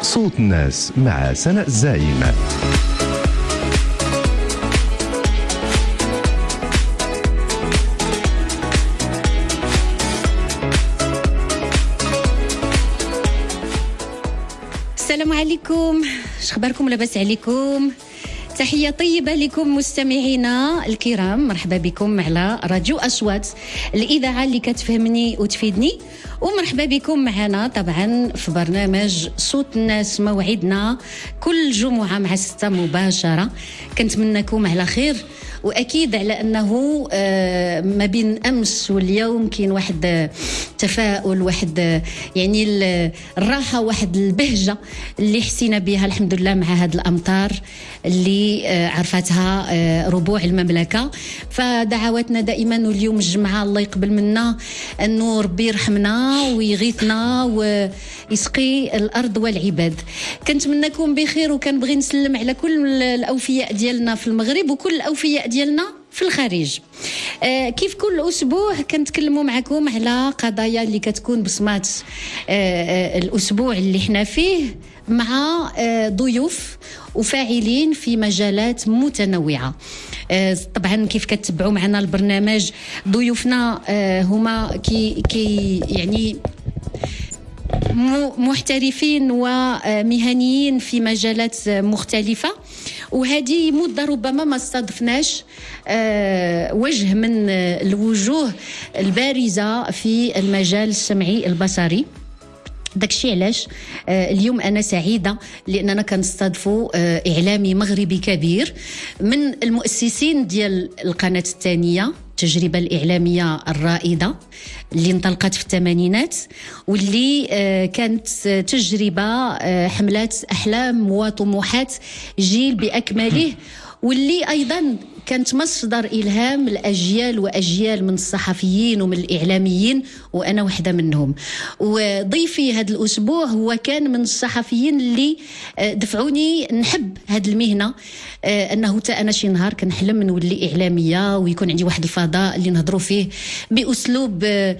صوت الناس مع سناء الزعيم. السلام عليكم، شخباركم؟ لاباس عليكم؟ تحية طيبة لكم مستمعينا الكرام، مرحبا بكم على راديو أصوات، الإذاعة اللي كتفهمني وتفيدني، ومرحبا بكم معنا طبعا في برنامج صوت الناس، موعدنا كل جمعة مع 6 مباشرة. كنتمنىكم على خير، واكيد على انه ما بين امس واليوم كاين واحد تفاؤل، واحد يعني الراحه، واحد البهجه اللي حسينا بها الحمد لله مع هذه الامطار اللي عرفتها ربوع المملكه. فدعواتنا دائما، واليوم الجمعه الله يقبل منا انه ربي يرحمنا ويغيثنا ويسقي الارض والعباد. كنتمنىكم بخير، وكنبغي نسلم على كل الاوفياء ديالنا في المغرب وكل الاوفياء ديالنا في الخارج. كيف كل أسبوع كنتكلموا معكم على قضايا اللي كتكون بصمات الأسبوع اللي احنا فيه، مع ضيوف وفاعلين في مجالات متنوعة. طبعا كيف كتتبعوا معنا البرنامج، ضيوفنا هما كي يعني محترفين ومهنيين في مجالات مختلفة، وهذه مدة ربما ما استضفناش وجه من الوجوه البارزة في المجال السمعي البصري. داكشي علاش اليوم أنا سعيدة لأننا كنستضيفوا إعلامي مغربي كبير من المؤسسين ديال القناة الثانية، التجربة الإعلامية الرائدة اللي انطلقت في الثمانينات، واللي كانت تجربة حملات أحلام وطموحات جيل بأكمله، واللي أيضا كانت مصدر إلهام الأجيال وأجيال من الصحفيين ومن الإعلاميين، وأنا واحدة منهم. وضيفي هذا الأسبوع هو كان من الصحفيين اللي دفعوني نحب هذه المهنة، أنه تا أنا شي نهار كنحلم نولي إعلامية ويكون عندي واحد الفضاء اللي نهضروا فيه بأسلوب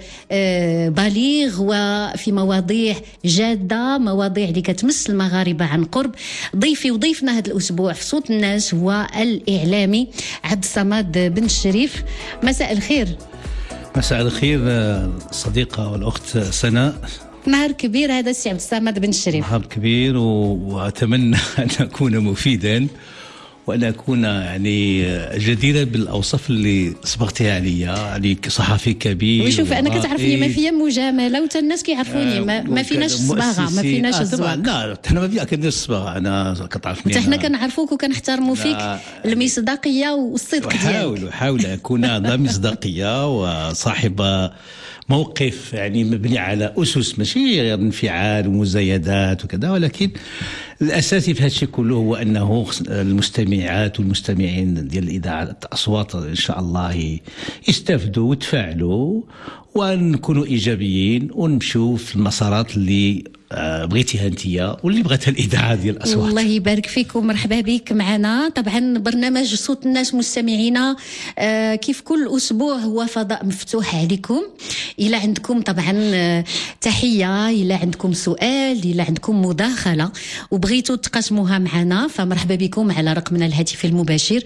بليغ وفي مواضيع جادة، مواضيع اللي كتمس المغاربة عن قرب. ضيفي وضيفنا هذا الأسبوع في صوت الناس هو الإعلامي عبد الصمد بن الشريف. مساء الخير. مساء الخير الصديقة والأخت سناء. نهار كبير هذا السي عبد الصمد بن الشريف. نهار كبير، وأتمنى أن أكون مفيدا، وأن أكون يعني جديرة بالأوصاف اللي صبغتها عليا، يعني صحفي كبير. وشوف أنا كتعرفني ما فيا مجاملة، وتا الناس كيعرفوني ما فيناش الصباغة، ما فيناش الزواق. لا حنا ما فينا كندير الصباغة، أنا كتعرفني. حنا كنعرفوك وكنحترموا فيك المصداقية والصدق ديالك. أحاول أكون ذا مصداقية وصاحب موقف يعني مبني على أسس، ماشي غير انفعال ومزايدات وكذا، ولكن الأساسي في هذا الشيء كله هو أنه المستمعات والمستمعين ديال الإذاعة أصوات إن شاء الله يستفدوا ويتفاعلوا، ونكونوا إيجابيين ونمشوا في المسارات اللي بغيتيها انتيا واللي بغاتها الإذاعة ديال الأصوات. الله يبارك فيك ومرحبا بك معنا. طبعا برنامج صوت الناس مستمعينا كيف كل أسبوع هو فضاء مفتوح عليكم. إلا عندكم طبعا تحية، إلا عندكم سؤال، إلا عندكم مداخلة وبغيتوا تقاسموها معنا، فمرحبا بكم على رقمنا الهاتفي المباشر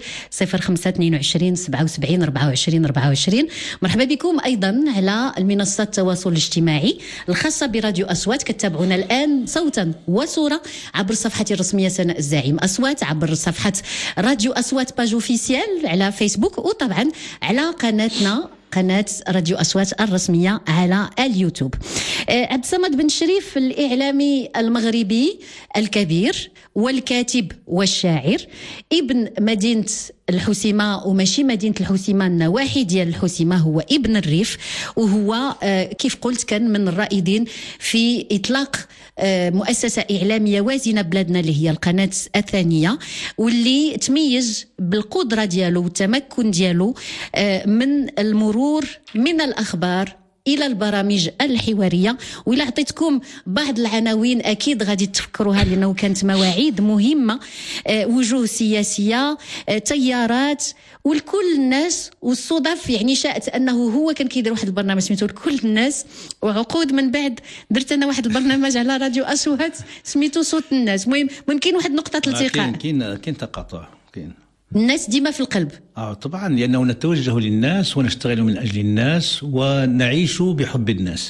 0522 77 24 24. مرحبا بكم أيضا على المنصات التواصل الاجتماعي الخاصة براديو أصوات. كتابعونا الآن صوتا وصورة عبر صفحتي الرسمية سناء الزعيم أصوات، عبر صفحة راديو أصوات باج اوفيسيال على فيسبوك، وطبعا على قناتنا قناة راديو أصوات الرسمية على اليوتيوب. عبد الصمد بن الشريف الإعلامي المغربي الكبير والكاتب والشاعر، ابن مدينة الحسيمة، وماشي مدينة الحسيمة النواحي ديال الحسيمة، هو ابن الريف، وهو كيف قلت كان من الرائدين في إطلاق مؤسسة إعلامية وازنة بلادنا اللي هي القناة الثانية، واللي تميز بالقدرة ديالو والتمكن ديالو من المرور من الأخبار الى البرامج الحواريه. وإلا عطيتكم بعض العناوين اكيد غادي تفكروها، لانه كانت مواعيد مهمه، وجوه سياسيه، تيارات، والكل الناس. والصدف يعني شاءت انه هو كان كيدير واحد البرنامج سميتو لكل الناس، وعقود من بعد درت انا واحد البرنامج على راديو اصوات سميتو صوت الناس. المهم كاين واحد نقطه التقاء، كاين تقاطع، كاين الناس ديما في القلب. طبعا، لانه نتوجه للناس ونشتغل من اجل الناس ونعيش بحب الناس.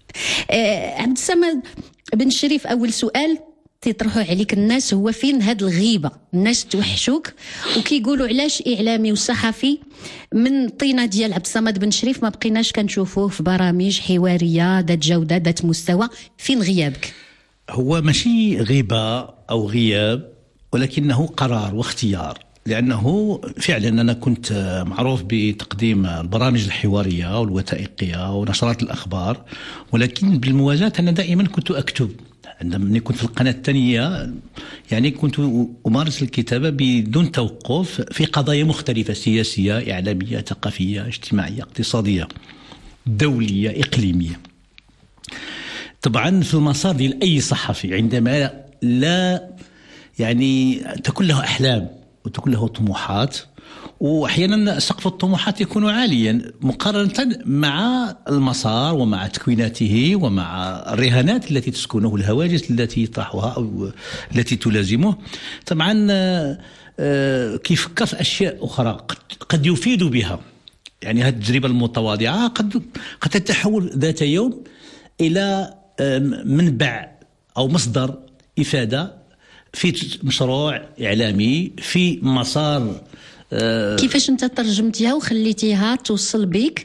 عبد الصمد بن شريف، اول سؤال تيطرحوا عليك الناس هو فين هاد الغيبه؟ الناس توحشوك وكيقولوا علاش اعلامي وصحفي من طينه ديال عبد الصمد بن شريف ما بقيناش كنشوفوه في برامج حواريه ذات جوده ذات مستوى؟ فين غيابك؟ هو ماشي غيبه او غياب، ولكنه قرار واختيار. لأنه فعلا أنا كنت معروف بتقديم البرامج الحوارية والوثائقية ونشرات الأخبار، ولكن بالمواجهة أنا دائما كنت أكتب. عندما كنت في القناة الثانية يعني كنت أمارس الكتابة بدون توقف في قضايا مختلفة، سياسية، إعلامية، ثقافية، اجتماعية، اقتصادية، دولية، إقليمية. طبعا في المسار ديال أي صحفي عندما لا يعني تكون له أحلام وتكون له طموحات، وأحيانا سقف الطموحات يكون عاليا مقارنة مع المسار ومع تكويناته ومع الرهانات التي تسكنه، الهواجس التي يطرحها أو التي تلازمه. طبعا كيفكر في أشياء أخرى قد يفيد بها. يعني هذه التجربة المتواضعة قد تتحول ذات يوم إلى منبع أو مصدر إفادة في مشروع إعلامي، في مسار. كيفاش انت ترجمتيها وخليتيها توصل بك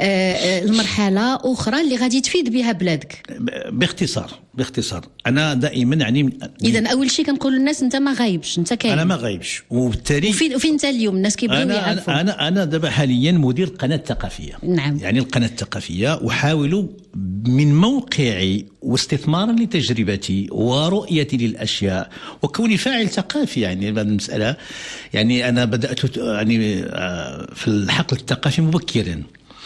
لمرحله اخرى اللي غادي تفيد بها بلادك؟ باختصار انا دائما يعني اذا اول شيء كنقول للناس انت ما غايبش، انت كاين. انا ما غايبش، وبالتالي وفين انت اليوم؟ الناس كيبغيو يعرفوا. انا دابا حاليا مدير قناه ثقافيه. نعم. يعني القناه الثقافيه احاول من موقعي واستثمارا لتجربتي ورؤيتي للاشياء وكوني فاعل ثقافي. يعني هذه المساله، يعني انا بدات يعني في الحقل الثقافي مبكرا.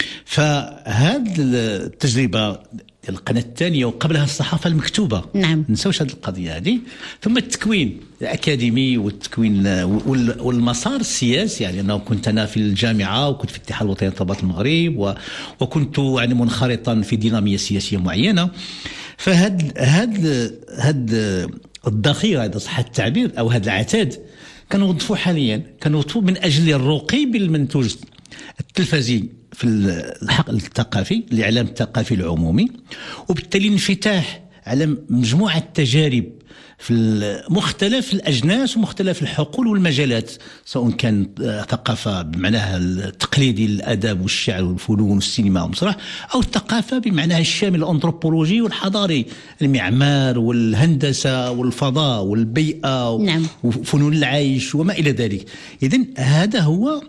فهذه التجربه القناة الثانية وقبلها الصحافة المكتوبة. نعم. نسوش هذه القضية هذه. ثم التكوين الأكاديمي والتكوين والمسار السياسي. يعني أنا كنت أنا في الجامعة وكنت في الاتحاد الوطني لطلبة المغرب وكنت يعني منخرطا في دينامية سياسية معينة. فهاد الذخيرة إذا صح التعبير أو هذا العتاد كنوظفوه حاليا، كنوظفوه من أجل الرقي بالمنتوج التلفزي في الحقل الثقافي، الإعلام الثقافي العمومي، وبالتالي انفتاح على مجموعة تجارب في مختلف الأجناس ومختلف الحقول والمجالات، سواء كان ثقافة بمعناها التقليدي، الأدب والشعر والفنون والسينما والمسرح، أو الثقافة بمعناها الشامل الأنثروبولوجي والحضاري، المعمار والهندسة والفضاء والبيئة. نعم. وفنون العيش وما إلى ذلك. إذن هذا هو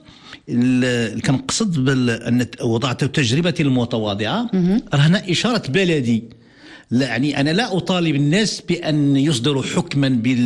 كنقصد أن وضعت تجربتي المتواضعة رهن إشارة بلدي. يعني أنا لا أطالب الناس بأن يصدروا حكما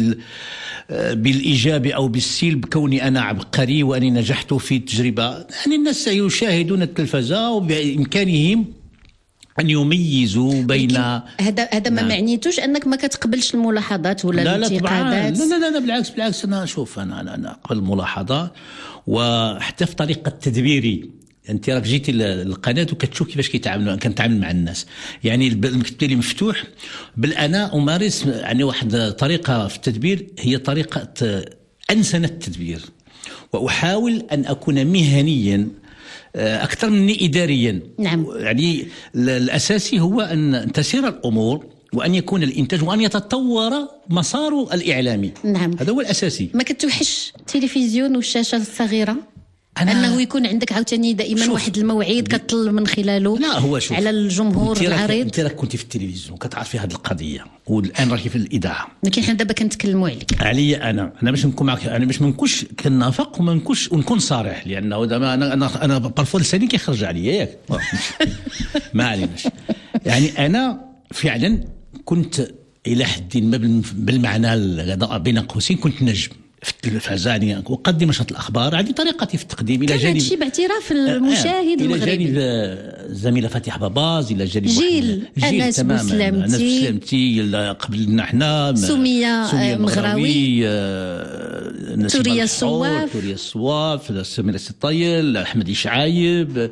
بالإيجاب أو بالسلب كوني أنا عبقري وأني نجحت في التجربة. يعني الناس سيشاهدون التلفزة وبإمكانهم أن يميزوا بين هذا ما معنيتوش أنك ما كتقبلش الملاحظات ولا الانتقادات. لا بالعكس أنا أشوف أنا أقبل الملاحظات، وحتى في طريقة تدبيري. انت راك جيتي للقناه وكتشوف كيفاش كنتعامل مع الناس. يعني المكتب ديالي مفتوح، بل انا امارس يعني واحد طريقه في التدبير، هي طريقه انسنه التدبير، واحاول ان اكون مهنيا اكثر مني اداريا. نعم. يعني الاساسي هو ان تسير الامور وأن يكون الإنتاج وأن يتطور مساره الإعلامي. نعم. هذا هو الأساسي. ما كتوحش التلفزيون والشاشة الصغيرة؟ أنه يكون عندك عاوتاني دائما واحد الموعد كتطل من خلاله. لا هو شوف على الجمهور العريض. انت راك كنت في التلفزيون كتعرفي هذه القضيه، والان راكي في الاذاعه. لكن حنا دابا كنتكلموا عليك. انا باش نكون معك، انا باش ما نكونش كنافق وما نكونش ونكون صريح، لانه دابا انا بارفو لساني كيخرج عليا ياك. ما عليناش. يعني انا فعلا كنت الى حد ما بالمعنى بين قوسين كنت نجم. في التلفزة، يعني أقدم نشرة الأخبار. عندي طريقتي في التقديم إلى جانب هادشي باعتراف المشاهد إلى المغربي، جانب الزميلة فاتح باباز، إلى جانب جيل أنس بوسلامتي قبلنا احنا، سمية مغراوي، توريا الصواف، سميرة الطيل، أحمد إشعايب،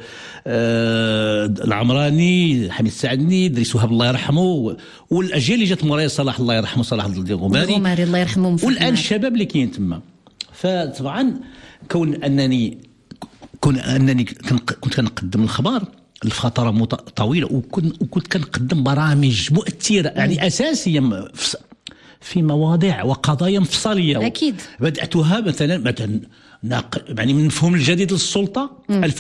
العمراني، حميد السعدني، دريس وهاب الله يرحمه، والأجيال اللي جات مورايا صلاح الله يرحمه، صلاح الغماري الله يرحمه، والآن الشباب اللي كاين تما. فطبعا كون أنني كنت كنقدم الأخبار لفترة طويلة، وكنت كنقدم برامج مؤثرة يعني أساسية في مواضيع وقضايا مفصلية. أكيد بدأتها مثلا يعني من مفهوم الجديد للسلطة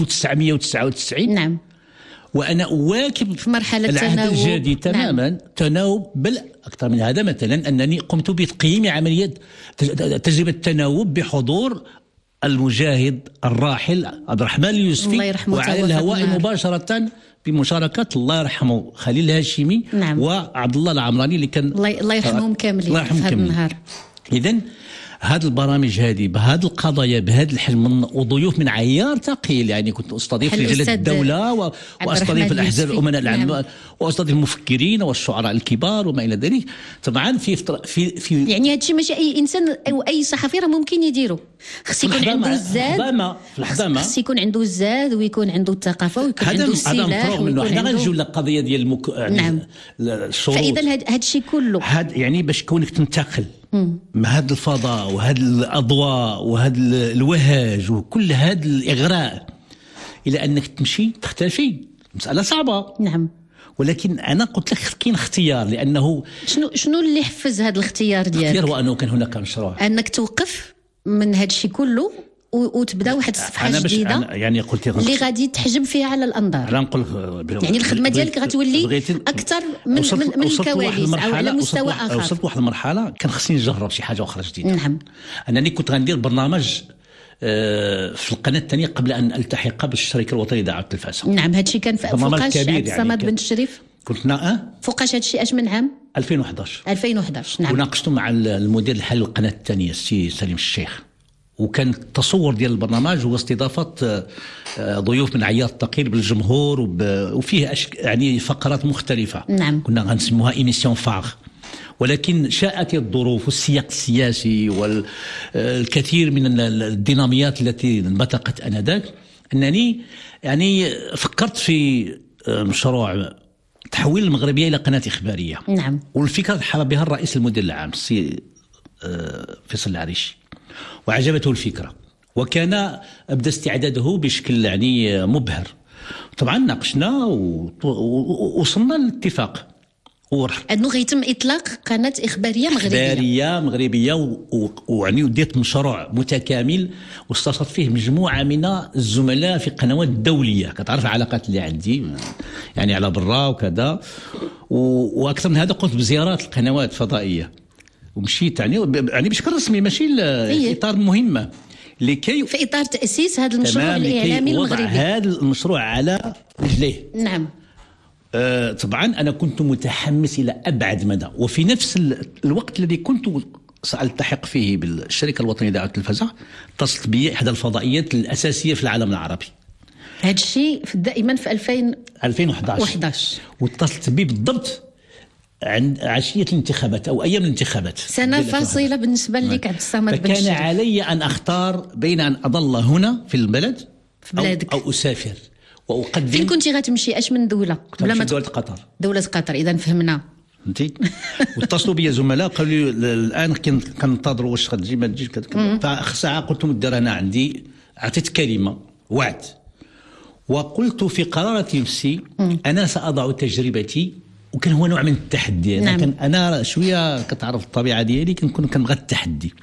1999. نعم. وأنا أواكب في مرحلة العهد الجديد تماما. نعم. تناوب، بل أكثر من هذا مثلا أنني قمت بتقييم عملية تجربة التناوب بحضور المجاهد الراحل عبد الرحمن اليوسفي، وعلى الهواء مباشرة بمشاركة الله يرحمه خليل الهاشمي. نعم. وعبد الله العمراني اللي كان الله يرحمهم كاملين في هذا النهار. إذن هذه البرامج هذه بهذه القضايا بهذا الحجم وضيوف من عيار ثقيل، يعني كنت استضيف رجال الدوله واستضيف الاحزاب الامناء العام. نعم. واستضيف المفكرين والشعراء الكبار وما الى ذلك. طبعا في يعني هذا الشيء ماشي اي انسان او اي صحفي راه ممكن يديرو، خص يكون عنده الزاد، خص يكون عنده الزاد ويكون عنده الثقافه ويكون عنده السلاح ويكون عنده. حنا غنجيو للقضيه ديال يعني نعم. الشروط. فاذا هذا الشيء كله يعني باش كونك تنتقل مع هذا الفضاء وهذا الأضواء وهذا الوهج وكل هذا الإغراء إلى أنك تمشي تختفي، مسألة صعبة. نعم. ولكن أنا قلت لك كاين اختيار، لأنه شنو اللي حفز هذا الاختيار ديالك؟ الاختيار هو أنه كان هناك مشروع أنك توقف من هذا الشيء كله وتبدا واحد الصفحه جديده يعني قلت اللي غادي تحجب فيها على الانظار. انا نقول يعني الخدمه ديالك غتولي اكثر من الكواليس او على مستوى اخر. وصلت لواحد المرحله كان خصني نجرب شي حاجه اخرى جديده. نعم. انني كنت غندير برنامج في القناه الثانيه قبل ان التحق بالشركه الوطنيه لإذاعة التلفزه. نعم. هذا الشيء كان فوقاش عبد الصمد بن الشريف؟ كنت فوقاش هذا الشيء اش من عام 2011. نعم. وناقشته مع المدير الحالي للقناه الثانيه السي سليم الشيخ، وكان التصور ديال البرنامج هو استضافه ضيوف من عيار ثقيل بالجمهور وفيه يعني فقرات مختلفه. نعم. كنا غنسموها ايميسيون فاغ، ولكن شاءت الظروف والسياق السياسي والكثير من الديناميات التي انبثقت انذاك انني يعني فكرت في مشروع تحويل المغربيه الى قناه اخباريه. نعم. والفكره حرى بها الرئيس المدير العام السي فيصل العريشي، وعجبته الفكرة، وكان أبدأ استعداده بشكل يعني مبهر. طبعا ناقشنا ووصلنا للاتفاق أنه غيتم إطلاق قناة إخبارية مغربية ويعني وديت مشروع متكامل واستشرت فيه مجموعة من الزملاء في قنوات دولية. كتعرف العلاقات اللي عندي يعني على برا وكذا، وأكثر من هذا قمت بزيارات القنوات الفضائية ومشيت يعني بشكل رسمي ماشي اطار مهمه لكي في اطار تاسيس هذا المشروع الاعلامي المغربي، هذا المشروع على رجليه. نعم. طبعا انا كنت متحمس الى ابعد مدى، وفي نفس الوقت الذي كنت سالتحق فيه بالشركه الوطنيه لإذاعة التلفزه اتصلت بي احدى الفضائيات الاساسيه في العالم العربي. هذا الشيء دائما في 2011 واتصلت بي بالضبط عند عشية الانتخابات أو أيام الانتخابات، سنة فاصلة بالنسبة لك عبد الصمد بن الشريف. فكان علي أن أختار بين أن أظل هنا في البلد في بلادك أو أسافر وأقدم. فين كنتي غتمشي؟ أش من دولة؟ بلا ما دولة قطر. دولة قطر، إذا فهمنا. فهمتي؟ واتصلوا بي زملاء قالوا لي الآن كننتظروا واش غتجي ما تجيش كذا. فساعة قلت مدير أنا عندي أعطيت كلمة وعد، وقلت في قرارة نفسي أنا سأضع تجربتي، وكان هو نوع من التحدي. نعم. لكن أنا شوية كتعرف الطبيعة ديالي كنبغى التحدي.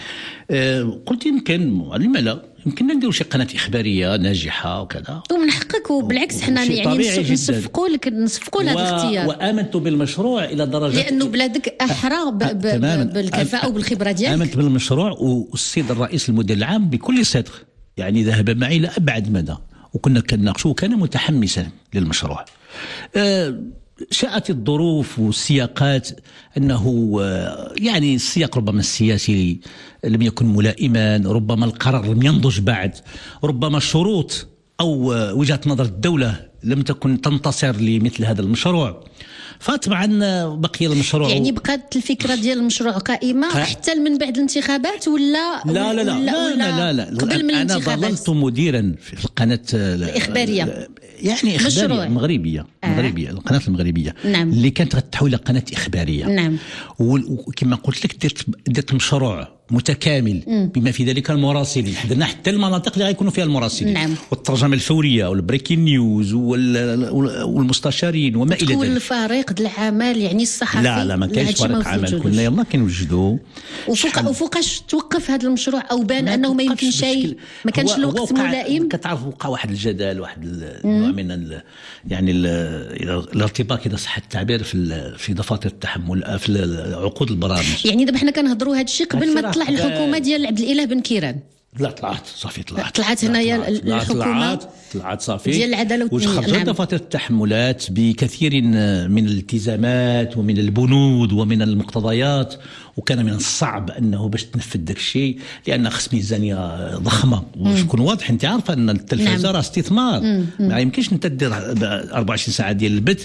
قلت يمكن لما لا، يمكن نديروا شي قناة إخبارية ناجحة وكذا، ومن حقك. وبالعكس حنا يعني نصفقوا لهذا الاختيار، وآمنت بالمشروع إلى درجة لأنه بلادك أحرى بالكفاءة وبالخبرة ديالك. آمنت بالمشروع، والسيد الرئيس المدير العام بكل صدق يعني ذهب معي إلى أبعد مدى، وكنا كنناقشوا وكان متحمسا للمشروع. شاءت الظروف والسياقات أنه يعني السياق ربما السياسي لم يكن ملائما، ربما القرار لم ينضج بعد، ربما الشروط أو وجهة نظر الدولة لم تكن تنتصر لمثل هذا المشروع. فطبعا بقي المشروع، يعني بقات الفكره ديال المشروع قائمه حتى من بعد الانتخابات ولا لا لا لا لا لا, لا, لا. قبل من أنا الانتخابات؟ ظللت مديرا في القناة الإخبارية، يعني إخبارية مغربية مغربية، القناة المغربية. نعم. اللي كانت غتحول إلى قناة إخبارية. نعم. وكما قلت لك درت مشروع متكامل بما في ذلك المراسلين، درنا حتى المناطق اللي غيكونوا فيها المراسلين. نعم. والترجمة الفورية والبريكين نيوز والمستشارين وما إلى ذلك. تكون الفريق ديال العمل يعني الصحفي؟ لا ما كاينش فريق عمل، كنا يلا كنوجدوا. وفوقاش توقف هذا المشروع او بان انه ما يمكنش ما كانش الوقت ملائم؟ كتعرف وقع واحد الجدل، واحد النوع من يعني الارتباك اذا صح التعبير في دفاتر التحمل في عقود البرامج. يعني دابا حنا كنهضروا هذا الشيء قبل ما تطلع الحكومه ديال عبد الاله بن كيران. لا طلعت صافي، طلعت هنايا الحكومه طلعت صافي ديال العداله والتنميه. وخرجت دفاتر التحملات بكثير من الالتزامات ومن البنود ومن المقتضيات، وكان من الصعب انه باش تنفذ داك الشيء لان خص ميزانيه ضخمه. واش يكون واضح، انت عارفه ان التلفزه راه استثمار، ما يمكنش انت دير 24 ساعه ديال البث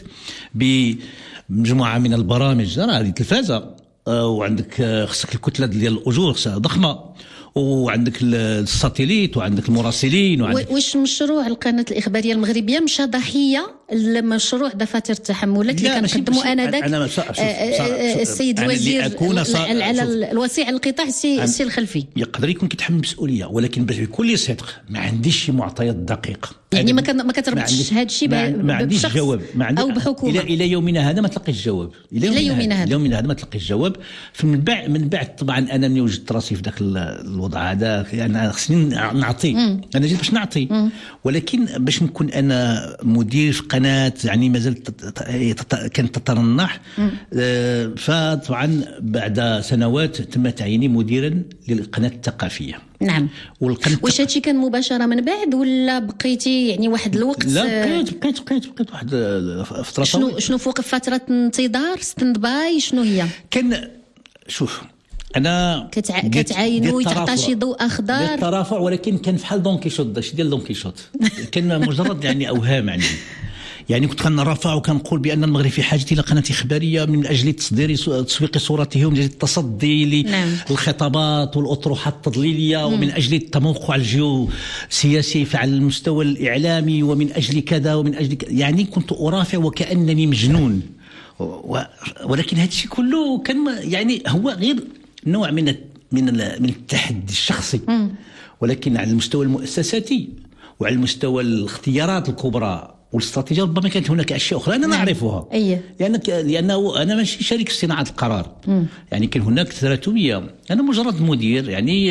بمجموعه من البرامج. راه هذه تلفازه وعندك خصك الكتله ديال الاجور ضخمه، وعندك الساتيليت وعندك المراسلين واش مشروع القناه الاخباريه المغربيه مشى ضحيه لمشروع دفتر التحملات اللي كنقدموا انذاك السيد الوزير على الوسيع القطاع السي الخلفي؟ يقدر يكون كيتحمل مسؤوليه، ولكن بكل صدق ما عنديش شي معطيات دقيقه. يعني ما كتربطش هذا الشيء ما عنديش جواب، ما عندي او بحكومه. الى يومنا هذا ما تلقيش جواب. الى يومنا هذا ما تلقيش جواب. من بعد طبعا انا ملي وجدت راسي في ذاك الوضع هذا، يعني خصني نعطي. انا جيت باش نعطي، ولكن باش نكون انا مدير في قناه يعني مازال كانت تترنح. فطبعا بعد سنوات تم تعييني مديرا للقناه الثقافيه. نعم. واش هادشي كان مباشره من بعد ولا بقيتي يعني واحد الوقت؟ لا بقيت واحد فتره. شنو فوق فتره انتظار ستاند باي؟ شنو هي؟ كان شوف انا كتعاينوا يتعطى شي ضوء اخضر للترافع، ولكن كان فحال دون كيشوط. داكشي ديال دون كيشوط كان مجرد يعني اوهام عندي. يعني كنت كنرفع وكنقول بان المغرب في حاجه الى قناه اخباريه من اجل تسويق صورته ومن اجل التصدي للخطابات والاطروحات التضليليه ومن اجل التموقع الجيوسياسي على المستوى الاعلامي ومن اجل كذا ومن اجل كذا. يعني كنت ارافع وكانني مجنون. ولكن هذا الشيء كله كان يعني هو غير نوع من التحدي الشخصي، ولكن على المستوى المؤسساتي وعلى المستوى الاختيارات الكبرى والاستراتيجيه ربما كانت هناك اشياء اخرى انا نعرفها. لانه انا ماشي شريك في صناعه القرار. يعني كان هناك تراتبيه، انا مجرد مدير. يعني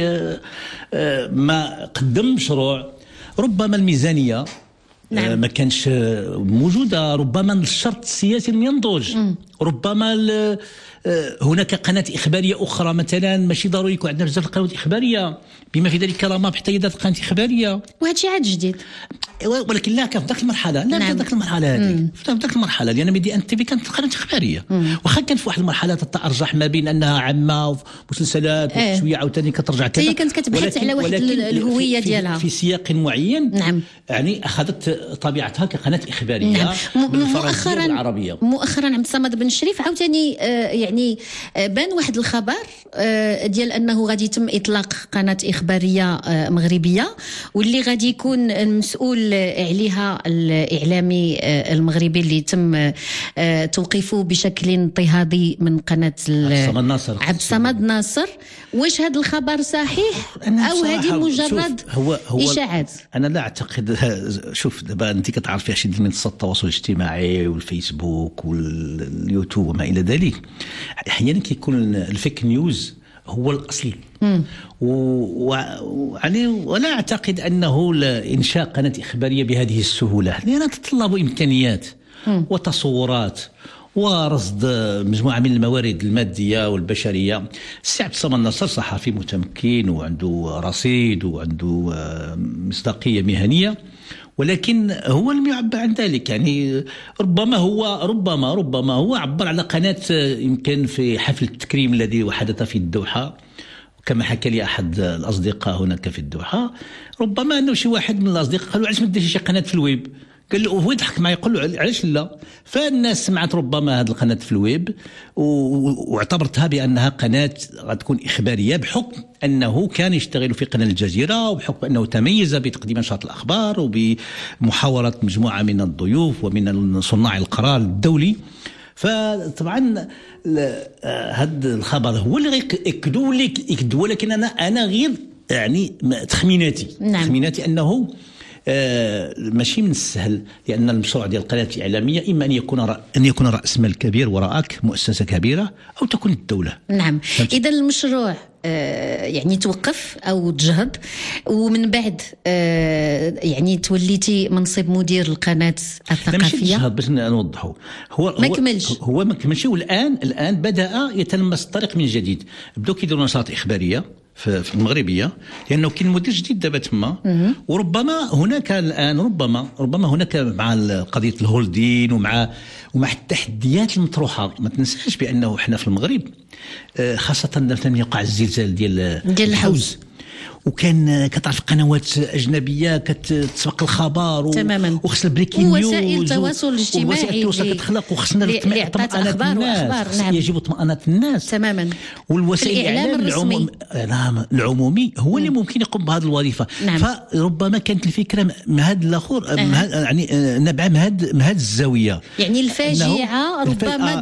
ما قدم مشروع، ربما الميزانيه ما كانش موجوده، ربما الشرط السياسي لم ينضج، ربما هناك قناه اخباريه اخرى مثلا ماشي ضروري يكون عندنا بزاف القنوات الاخباريه بما في ذلك راه ما بحتيدات القناه الاخباريه. وهذا شيء عاد جديد، ولكن لا كان في ذاك المرحله. لا في ذاك المرحله هذه، في ذاك المرحله لان ميدي ان تي في كانت قناه اخباريه، واخا كان في واحد المرحله تتارجح ما بين انها عامه ومسلسلات وشويه عاوتاني كترجع كذا. هي كانت كتبحث على واحد الهويه ديالها في سياق معين. نعم. يعني اخذت طبيعتها كقناه اخباريه. نعم. بالفرنسيه والعربيه. مؤخرا عبد الصمد بن شريف عاوتاني يعني بان واحد الخبر ديال انه غادي يتم اطلاق قناه اخباريه مغربيه، واللي غادي يكون المسؤول عليها الاعلامي المغربي اللي تم توقيفه بشكل اضطهادي من قناه عبد الصمد ناصر. واش هذا الخبر صحيح او هذه مجرد اشاعات؟ انا لا اعتقد. شوف دابا انت كتعرفي اش ديال منصات التواصل الاجتماعي والفيسبوك واليوتيوب وما الى ذلك، احيانا كيكون الفيك نيوز هو الاصلي. يعني ولا اعتقد انه انشاء قناه اخباريه بهذه السهوله، لانها تتطلب امكانيات وتصورات ورصد مجموعه من الموارد الماديه والبشريه. السي عبد الصمد ناصر صحفي متمكن وعنده رصيد وعنده مصداقيه مهنيه، ولكن هو لم يعبر عن ذلك. يعني ربما هو عبر على قناة يمكن في حفل التكريم الذي حدث في الدوحة، كما حكى لي أحد الأصدقاء هناك في الدوحة، ربما أنه شي واحد من الأصدقاء قالوا علاش ما ديرش شي قناة في الويب، قال له هو يضحك معي يقول له علاش لا. فالناس سمعت ربما هذه القناة في الويب واعتبرتها بأنها قناة غتكون إخبارية، بحكم أنه كان يشتغل في قناة الجزيرة، وبحكم أنه تميز بتقديم نشاط الأخبار وبمحاورة مجموعة من الضيوف ومن صناع القرار الدولي. فطبعا هذا الخبر هو اللي يكدوا لك، ولكن انا غير يعني تخميناتي. نعم. تخميناتي انه ماشي من السهل، لان المشروع ديال القناه الاعلاميه اما ان يكون راس مال كبير وراءك مؤسسه كبيره، او تكون الدوله. نعم. اذا المشروع يعني توقف او تجهض، ومن بعد يعني توليتي منصب مدير القناه الثقافيه. ماشي تجهض، باش نوضحوا، هو ما كملش. والان بدا يتلمس الطريق من جديد. بداو كيديروا نشاط اخباريه في المغربيه، لانه كاين مدير جديد دابا تما، وربما هناك الان ربما هناك مع قضيه الهولدين ومع التحديات المطروحه. ما تنساش بانه احنا في المغرب خاصه لما يقع الزلزال ديال الحوز، وكان كتعرف قنوات اجنبيه كتسبق الخبر تماما، وخصنا بريكين نيوز ووسائل التواصل الاجتماعي ووسائل التواصل كتخلق، وخصنا الناس. نعم. يجب اطمئنان الناس تماما. والوسائل الاعلام العمومي هو اللي ممكن يقوم بهذه الوظيفه. نعم. فربما كانت الفكره من هذا الاخر يعني نبع من هذه الزاويه. يعني الفاجعه ربما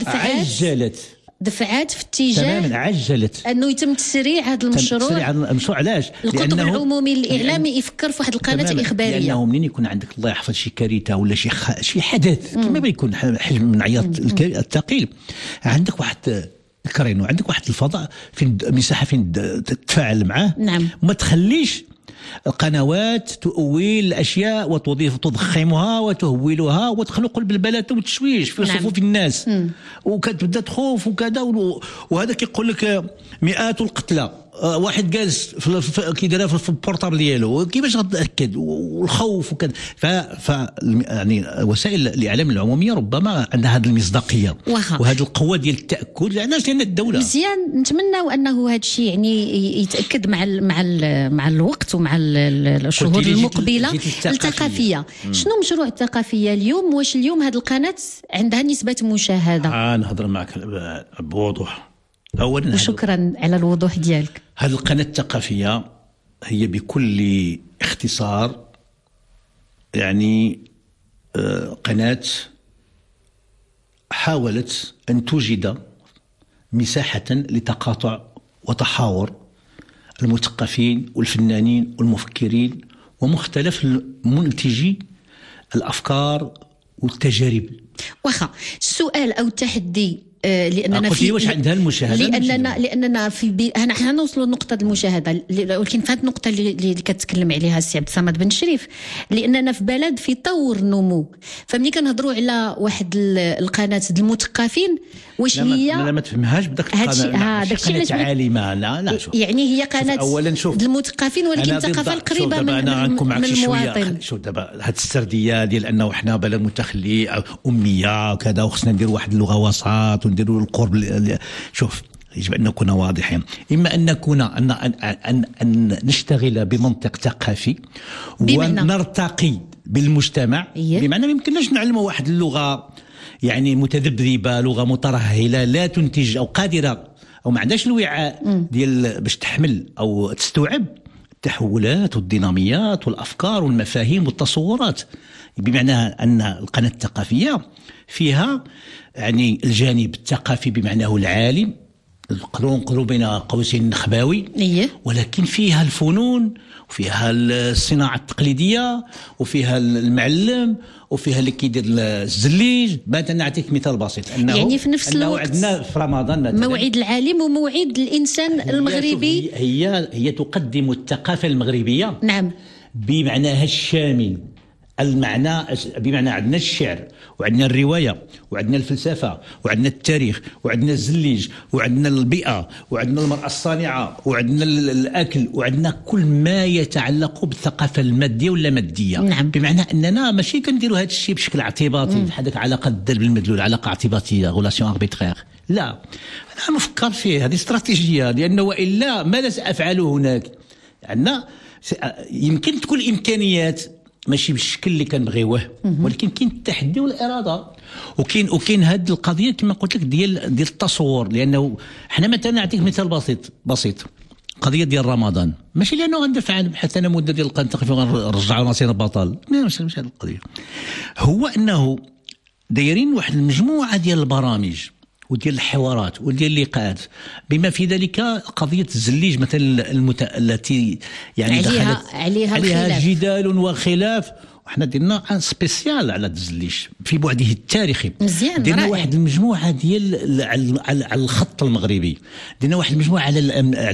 دفعات في اتجاه تماما، عجلت انه يتم تسريع هذا المشروع. علاش؟ القطب العمومي الاعلامي يفكر في واحد القناه اخباريه، لانه منين يكون عندك الله يحفظ شي كارثه ولا شي حدث كما بيكون حجم من عياط الثقيل، عندك واحد الكرينو، عندك واحد الفضاء فين مساحه فين تتفاعل معاه. نعم. وما تخليش القنوات تؤول الاشياء وتضخمها وتهولها وتخلق البلبله والتشويش في صفوف الناس، وكتبدا تخوف وكذا، وهذا كيقول لك مئات القتلى، واحد جالس كيديرها في البورطابل ديالو، كيفاش غتاكد؟ والخوف وكذا. يعني وسائل الاعلام العموميه ربما عندها هذه المصداقيه وهذه القوه ديال التاكد، لاناش لان الدوله مزيان. نتمناو انه هذا الشيء يعني يتاكد مع الوقت ومع الشهور المقبله الثقافيه. شنو مشروع الثقافيه اليوم؟ واش اليوم هذه القناه عندها نسبه مشاهده؟ نهضر معك بوضوح أولا، وشكرا على الوضوح ديالك. هذه القناة الثقافية هي بكل اختصار يعني قناة حاولت أن توجد مساحة لتقاطع وتحاور المثقفين والفنانين والمفكرين ومختلف منتجي الأفكار والتجارب. واخا السؤال أو التحدي، لاننا واش عندها المشاهده، لاننا احنا نوصلوا لنقطه المشاهده، ولكن في هذه النقطه اللي كتكلم عليها السي عبد الصمد بن شريف، لاننا في بلد في طور نمو. فملي كنهضروا على واحد القناه المثقفين، واش هي لا ما تفهمهاش بداك القناه قناه عالمه. لا شوف، يعني هي قناه المثقفين ولكن الثقافه القريبه من المواطن. شوف دابا هاد السرديه ديال انه حنا بلد متخلي اميه وكذا، وخصنا نديروا واحد اللغه وسط ونديروا القرب. شوف، يجب ان نكون واضحين. اما ان نكون ان نشتغل بمنطق ثقافي ونرتقي بالمجتمع، بمعنى ما يمكنناش نعلموا واحد اللغه يعني متذبذبه، لغه مترهله لا تنتج او قادره او ما عندهاش الوعاء ديال باش تحمل او تستوعب التحولات والديناميات والافكار والمفاهيم والتصورات. بمعنى ان القناه الثقافيه فيها يعني الجانب الثقافي بمعناه العالم، نقدروا بين قوسين نخباوي، ولكن فيها الفنون وفيها الصناعه التقليديه وفيها المعلم وفيها اللي كيدير الزليج. مثلا نعطيك مثال بسيط، انه يعني في نفس الوقت عندنا في رمضان مثلا موعد العالم وموعد الانسان المغربي. هي تقدم الثقافه المغربيه، نعم، بمعناها الشامل المعنى، بمعنى عندنا الشعر وعندنا الرواية وعندنا الفلسفة وعندنا التاريخ وعندنا الزليج وعندنا البيئة وعندنا المرأة الصانعة وعندنا الأكل وعندنا كل ما يتعلق بالثقافة المادية ولا مادية. نعم. بمعنى أننا ماشي كنديروا هذا الشيء بشكل اعتباطي، هذاك علاقة الدرب المدلول، علاقة اعتباطية، غولاسيون اربيترير. لا، أنا مفكر فيه، هذه استراتيجية، لأنه وإلا ماذا سأفعل هناك؟ عندنا يمكن تكون الإمكانيات ماشي بالشكل اللي كنبغيوه، ولكن كاين التحدي والاراده، وكاين هذه القضيه كما قلت لك ديال التصور. لانه حنا مثلا نعطيك مثال بسيط قضيه ديال رمضان، ماشي لانه غندافع عن حتى انا مده ديال القنطقه ونرجعوا راسنا بطل، ماشي هذه القضيه. هو انه دايرين واحد المجموعه ديال البرامج وديال الحوارات وديال اللقاءات، بما في ذلك قضيه الزليج مثلا التي يعني عليها جدال وخلاف، وحنا درنا ان سبيسيال على الزليج في بعده التاريخي. مزيان، درنا واحد المجموعه ديال على الخط المغربي، درنا واحد المجموعه على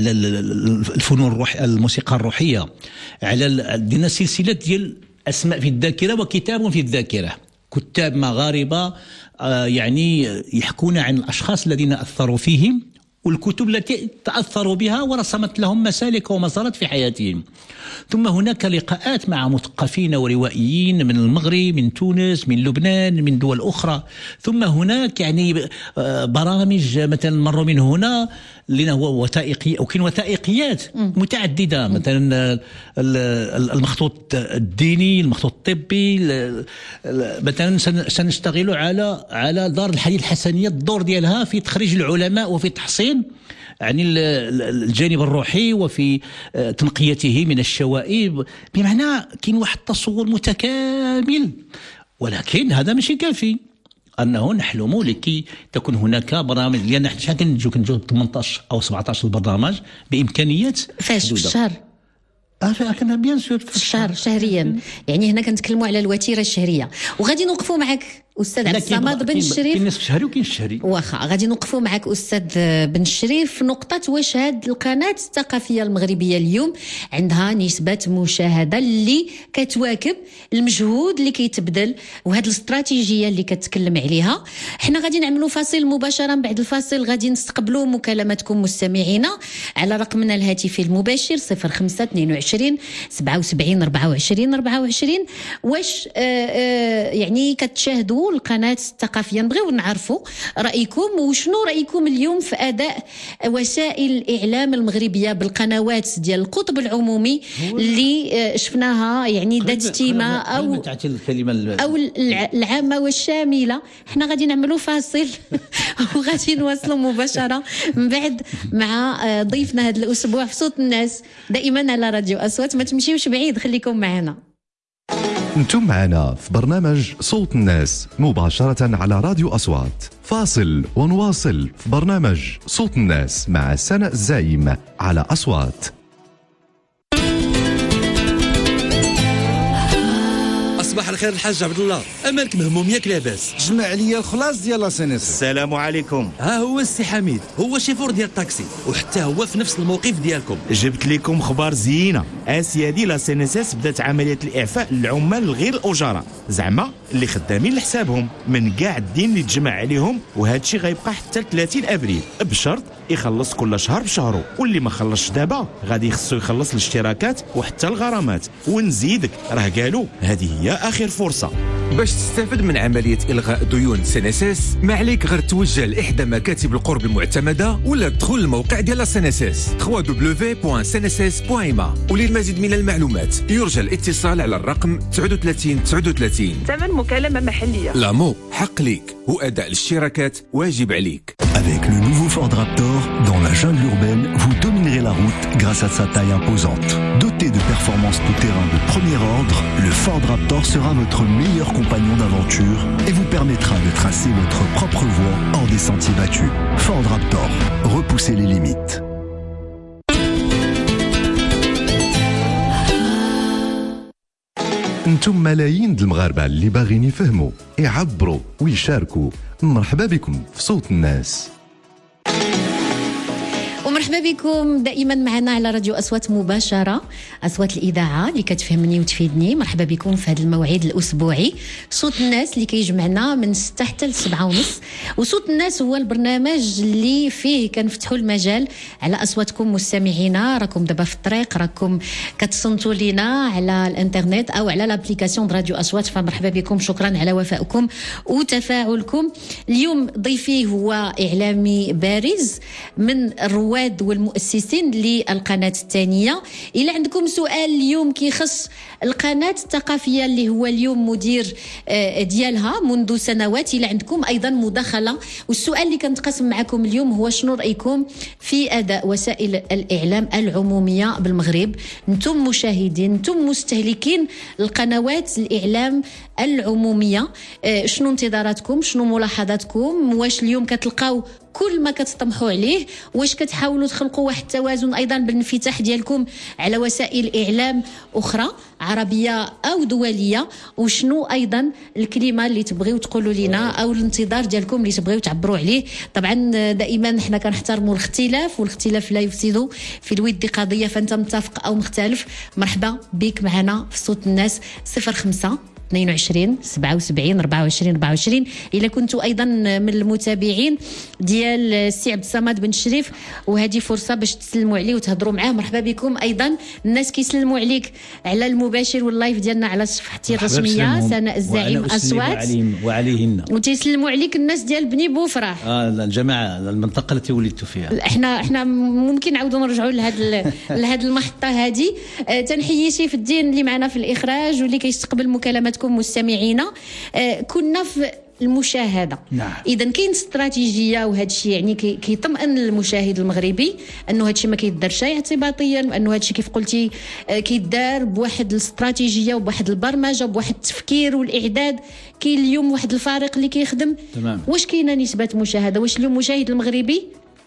الفنون الموسيقى الروحيه، درنا سلسله ديال اسماء في الذاكره وكتاب في الذاكره، كتاب مغاربه يعني يحكون عن الاشخاص الذين اثروا فيهم والكتب التي تاثروا بها ورسمت لهم مسالك ومسارات في حياتهم. ثم هناك لقاءات مع مثقفين وروائيين من المغرب، من تونس، من لبنان، من دول اخرى. ثم هناك يعني برامج مثلا مروا من هنا لنا هو وثائقي، او كاين وثائقيات متعدده، مثلا المخطوط الديني، المخطوط الطبي، مثلا سنشتغل على دار الحديث الحسنيه، الدور ديالها في تخريج العلماء وفي تحصين يعني الجانب الروحي وفي تنقيته من الشوائب. بمعنى كاين واحد التصور متكامل، ولكن هذا ماشي كافي. أنه نحلم لكي تكون هناك برامج، لأن نحن شحال كنجيو 18 أو 17 برنامج بإمكانيات فاش في الشهر؟ كنا بيان سور في الشهر شهريا، يعني هنا كنتكلموا على الوتيره الشهريه. وغادي نوقفوا معك استاذ عبد الصمد بن الشريف. كاين نصف شهري وكاين الشهري. واخا غادي نوقفوا معك استاذ بن الشريف في نقطه واش هاد القناه الثقافيه المغربيه اليوم عندها نسبه مشاهده اللي كتواكب المجهود اللي كيتبذل وهاد الاستراتيجيه اللي كتكلم عليها. حنا غادي نعملوا فاصل مباشره، بعد الفاصل غادي نستقبلوا مكالماتكم مستمعينا على رقمنا الهاتفي المباشر 0522 77 24 24. واش يعني كتشاهدوا القناة الثقافية؟ نبغيو نعرفوا رأيكم، وشنو رأيكم اليوم في أداء وسائل الإعلام المغربية بالقنوات ديال القطب العمومي اللي شفناها يعني ذات تيمة أو العامة والشاملة. احنا غادي نعملوا فاصل وغادي نواصلوا مباشرة من بعد مع ضيفنا هذا الأسبوع في صوت الناس، دائما على راديو أصوات. ما تمشيوش بعيد، خليكم معنا. انتم معنا في برنامج صوت الناس مباشرة على راديو أصوات. فاصل ونواصل في برنامج صوت الناس مع سناء الزعيم على أصوات. صباح الخير الحاج عبد الله، امالك مهموم ياك لاباس؟ جمع عليا الخلاص ديال لاسينيس. السلام عليكم. ها هو السي حميد، هو شيفور ديال الطاكسي، وحتى هو في نفس الموقف ديالكم. جبت لكم خبار زينه. اسيادي لاسينيس بدات عمليه الاعفاء للعمال الغير الاجراء، زعما اللي خدامين لحسابهم من كاع الدين اللي تجمع عليهم، وهذا الشيء غيبقى حتى 30 ابريل بشرط يخلص كل شهر بشهره، واللي ما خلصش دابا غادي خصو يخلص الاشتراكات وحتى الغرامات. ونزيدك راه قالوا هذه هي اخر فرصه باش تستافد من عمليه الغاء ديون سينيسيس. ما عليك غير توجه لاحدى مكاتب القرب المعتمده ولا تدخل الموقع ديال سينيسيس www.cnss.ma. وللمزيد من المعلومات يرجى الاتصال على الرقم 39 39. ثمن مكالمه محليه. لامو حق ليك واداء الاشتراكات واجب عليك. Avec le nouveau Ford Raptor, dans la jungle urbaine, vous dominerez la route grâce à sa taille imposante. Doté de performances tout-terrain de premier ordre, le Ford Raptor sera votre meilleur compagnon d'aventure et vous permettra de tracer votre propre voie hors des sentiers battus. Ford Raptor, repoussez les limites. انتم ملايين المغاربة اللي باغيين يفهموا، يعبروا ويشاركوا. مرحبا بكم في صوت الناس. مرحبا بكم دائما معنا على راديو أصوات مباشرة، أصوات الإذاعة اللي كتفهمني وتفيدني. مرحبا بكم في هذا الموعد الأسبوعي صوت الناس اللي كيجمعنا من 6 حتى 7:30. وصوت الناس هو البرنامج اللي فيه كنفتحوا المجال على أصواتكم مستمعينا. راكم دابا في الطريق، راكم كتصنتوا لينا على الانترنت أو على لابليكاسيون راديو أصوات، فمرحبا بكم، شكرا على وفائكم وتفاعلكم. اليوم ضيفي هو إعلامي بارز من الرواد والمؤسسين للقناة الثانية. إلا عندكم سؤال اليوم كيخص القناة الثقافية اللي هو اليوم مدير ديالها منذ سنوات، إلا عندكم أيضا مداخلة. والسؤال اللي كنتقاسم معكم اليوم هو شنو رأيكم في أداء وسائل الإعلام العمومية بالمغرب؟ نتم مشاهدين، نتم مستهلكين القنوات الإعلام العمومية، شنو انتظاراتكم؟ شنو ملاحظاتكم؟ واش اليوم كتلقاو كل ما كتطمحوا عليه؟ واش كتحاولوا تخلقوا واحد التوازن ايضا بالانفتاح ديالكم على وسائل اعلام اخرى عربيه او دوليه؟ وشنو ايضا الكلمه اللي تبغيو تقولوا لنا او الانتظار ديالكم اللي تبغيو تعبروا عليه؟ طبعا دائما حنا كنحترموا الاختلاف، والاختلاف لا يفسد في الود قضيه، فانت متفق او مختلف مرحبا بك معنا في صوت الناس 05 22 77 24 24. إلا كنتوا أيضا من المتابعين ديال السي عبد الصمد بن شريف، وهذه فرصة باش تسلموا عليه وتهضروا معاه. مرحبا بكم. أيضا الناس كيسلموا عليك على المباشر واللايف ديالنا على صفحتي الرسمية سناء الزعيم أصوات، وعليهن وتيسلموا عليك الناس ديال بني بوفرح، الجماعة المنطقة التي ولدت فيها. احنا ممكن نعاودوا نرجعوا لهاد المحطة هذه. تنحيي سيف الدين اللي معنا في الإخراج واللي كيستقبل مكالمات مستمعينا. كنا في المشاهده. نعم. اذا كاين استراتيجيه، وهذا الشيء يعني كيطمئن المشاهد المغربي انه هذا الشيء ما كيدارش اعتباطيا، وانه هذا الشيء كيف قلتي كيدار بواحد الاستراتيجيه وبواحد البرمجه وبواحد التفكير والاعداد. كاين اليوم واحد الفريق اللي كيخدم. تمام. واش كاينه نسبه مشاهده؟ واش اليوم المشاهد المغربي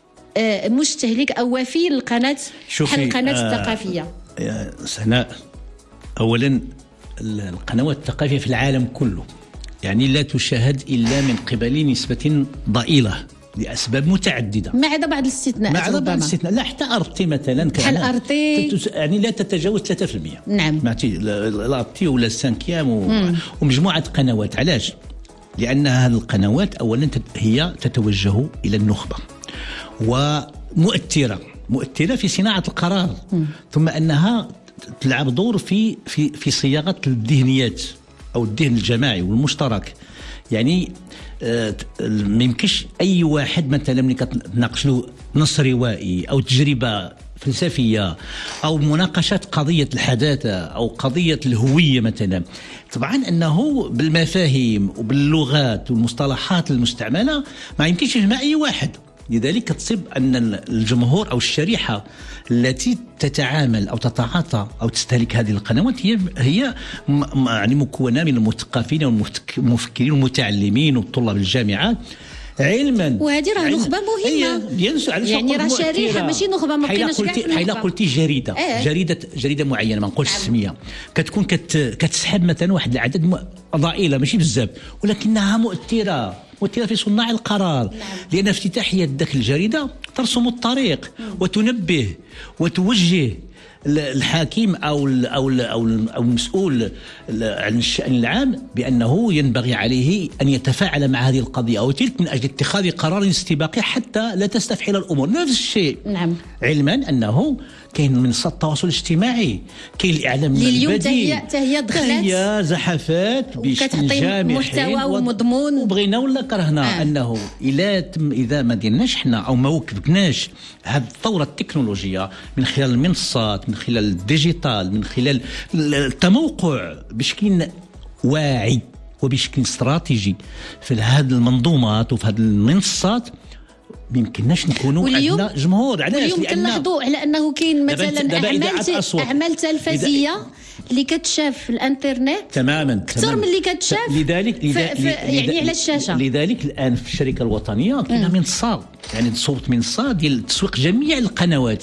مستهلك او وفي للقناه بحال القناه الثقافيه؟ سناء، اولا القنوات الثقافية في العالم كله يعني لا تشاهد إلا من قبل نسبة ضئيلة لأسباب متعددة، ما عدا بعض الاستثناءات. ما عدا بعض الاستثناء، لا حتى أرتي مثلا بحال أرتي يعني لا تتجاوز 3%. نعم. الأرتي ولا السانكيام ومجموعة قنوات. علاش؟ لأن هذه القنوات أولا هي تتوجه إلى النخبة ومؤثرة في صناعة القرار، ثم أنها تلعب دور في صياغة الذهنيات أو الذهن الجماعي والمشترك. يعني ما يمكنش أي واحد مثلا ملي كتناقش له نص روائي أو تجربة فلسفية أو مناقشة قضية الحداثة أو قضية الهوية مثلا، طبعا أنه بالمفاهيم وباللغات والمصطلحات المستعملة ما يمكنش يجمع أي واحد. لذلك تصيب أن الجمهور أو الشريحة التي تتعامل أو تتعاطى أو تستهلك هذه القنوات هي يعني مكونة من المثقفين والمفكرين والمتعلمين وطلاب الجامعات علما. وهذه راه نخبة مهمة، يعني راه شريحة ماشي نخبة. ما بقيناش حيلا قلتي جريدة معينة، ما نقولش السمية، كتكون كتسحب مثلا واحد العدد ضئيلة ماشي بزاف، ولكنها مؤثرة في صناع القرار. نعم. لأن افتتاحية ذاك الجريدة ترسم الطريق وتنبه وتوجه الحاكم أو المسؤول عن الشأن العام بأنه ينبغي عليه أن يتفاعل مع هذه القضية أو تلك من أجل اتخاذ قرار استباقي حتى لا تستفحل الأمور. نفس الشيء. نعم. علما أنه كاين منصات التواصل الاجتماعي، كاين الإعلام البديل، تهيئ زحفات بشكل جامع محتوى ومضمون. وبغينا ولا كرهنا أنه إذا ما ديرناش حنا أو ما وكبناش هذه الثورة التكنولوجية من خلال المنصات، من خلال الديجيتال، من خلال التموقع بشكل واعي وبشكل استراتيجي في هذه المنظومات وفي هذه المنصات، ما يمكنناش نكونوا عندنا جمهور. علاش؟ اليوم كنلاحظوا على انه كاين مثلا اعمال تلفزيه اللي كتشاف في الانترنت تماما اكثر من اللي كتشاف لذلك يعني على الشاشه. لذلك الان في الشركه الوطنيه كاينه منصه، يعني صوت منصه ديال تسويق جميع القنوات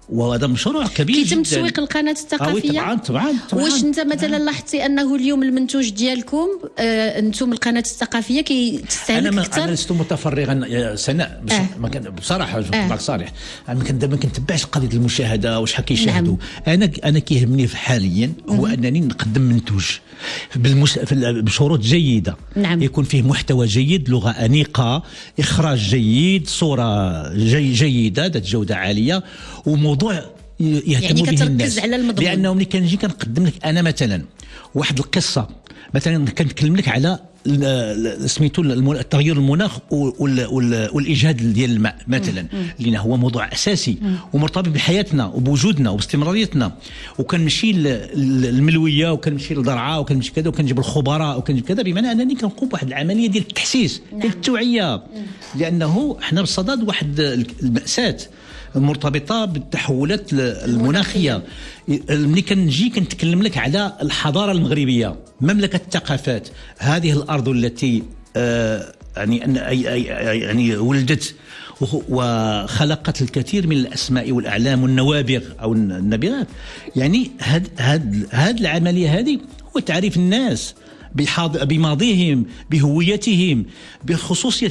وهذا مشروع كبير جدا. كيتم تسويق القناه الثقافيه. طبعا. واش انت مثلا لاحظتي انه اليوم المنتوج ديالكم انتم القناه الثقافيه كيستهلك اكثر؟ انا لست متفرغا سناء بصراحه معك صالح. انا دابا كنتبعش قضيه المشاهده وشحال كيشاهدوا. انا كيهمني حاليا هو انني نقدم منتوج بشروط جيده. يكون فيه محتوى جيد، لغه انيقه، اخراج جيد، صوره جيده ذات جوده عاليه، وموضوع يهتم به الناس. لانه ملي كنجي كنقدم لك انا مثلا واحد القصه، مثلا كنتكلم لك على سميتو تغيير المناخ والاجهاد ديال الماء مثلا، لان هو موضوع اساسي ومرتبط بحياتنا وبوجودنا وباستمراريتنا. وكنمشي للملويه وكنمشي للضرعه وكنمشي كذا وكنجيب الخبراء وكنجيب كذا، بمعنى انني كنقوم بواحد العمليه ديال التحسيس ديال التوعيه، لانه احنا بصدد واحد المأساة مرتبطه بالتحولات المناخيه. ملي كنجي كنتكلم لك على الحضاره المغربيه، مملكه الثقافات، هذه الارض التي يعني ولدت وخلقت الكثير من الاسماء والاعلام والنوابغ او النابغات. يعني هذه العمليه هذه هو تعريف الناس بماضيهم، بهويتهم، بخصوصية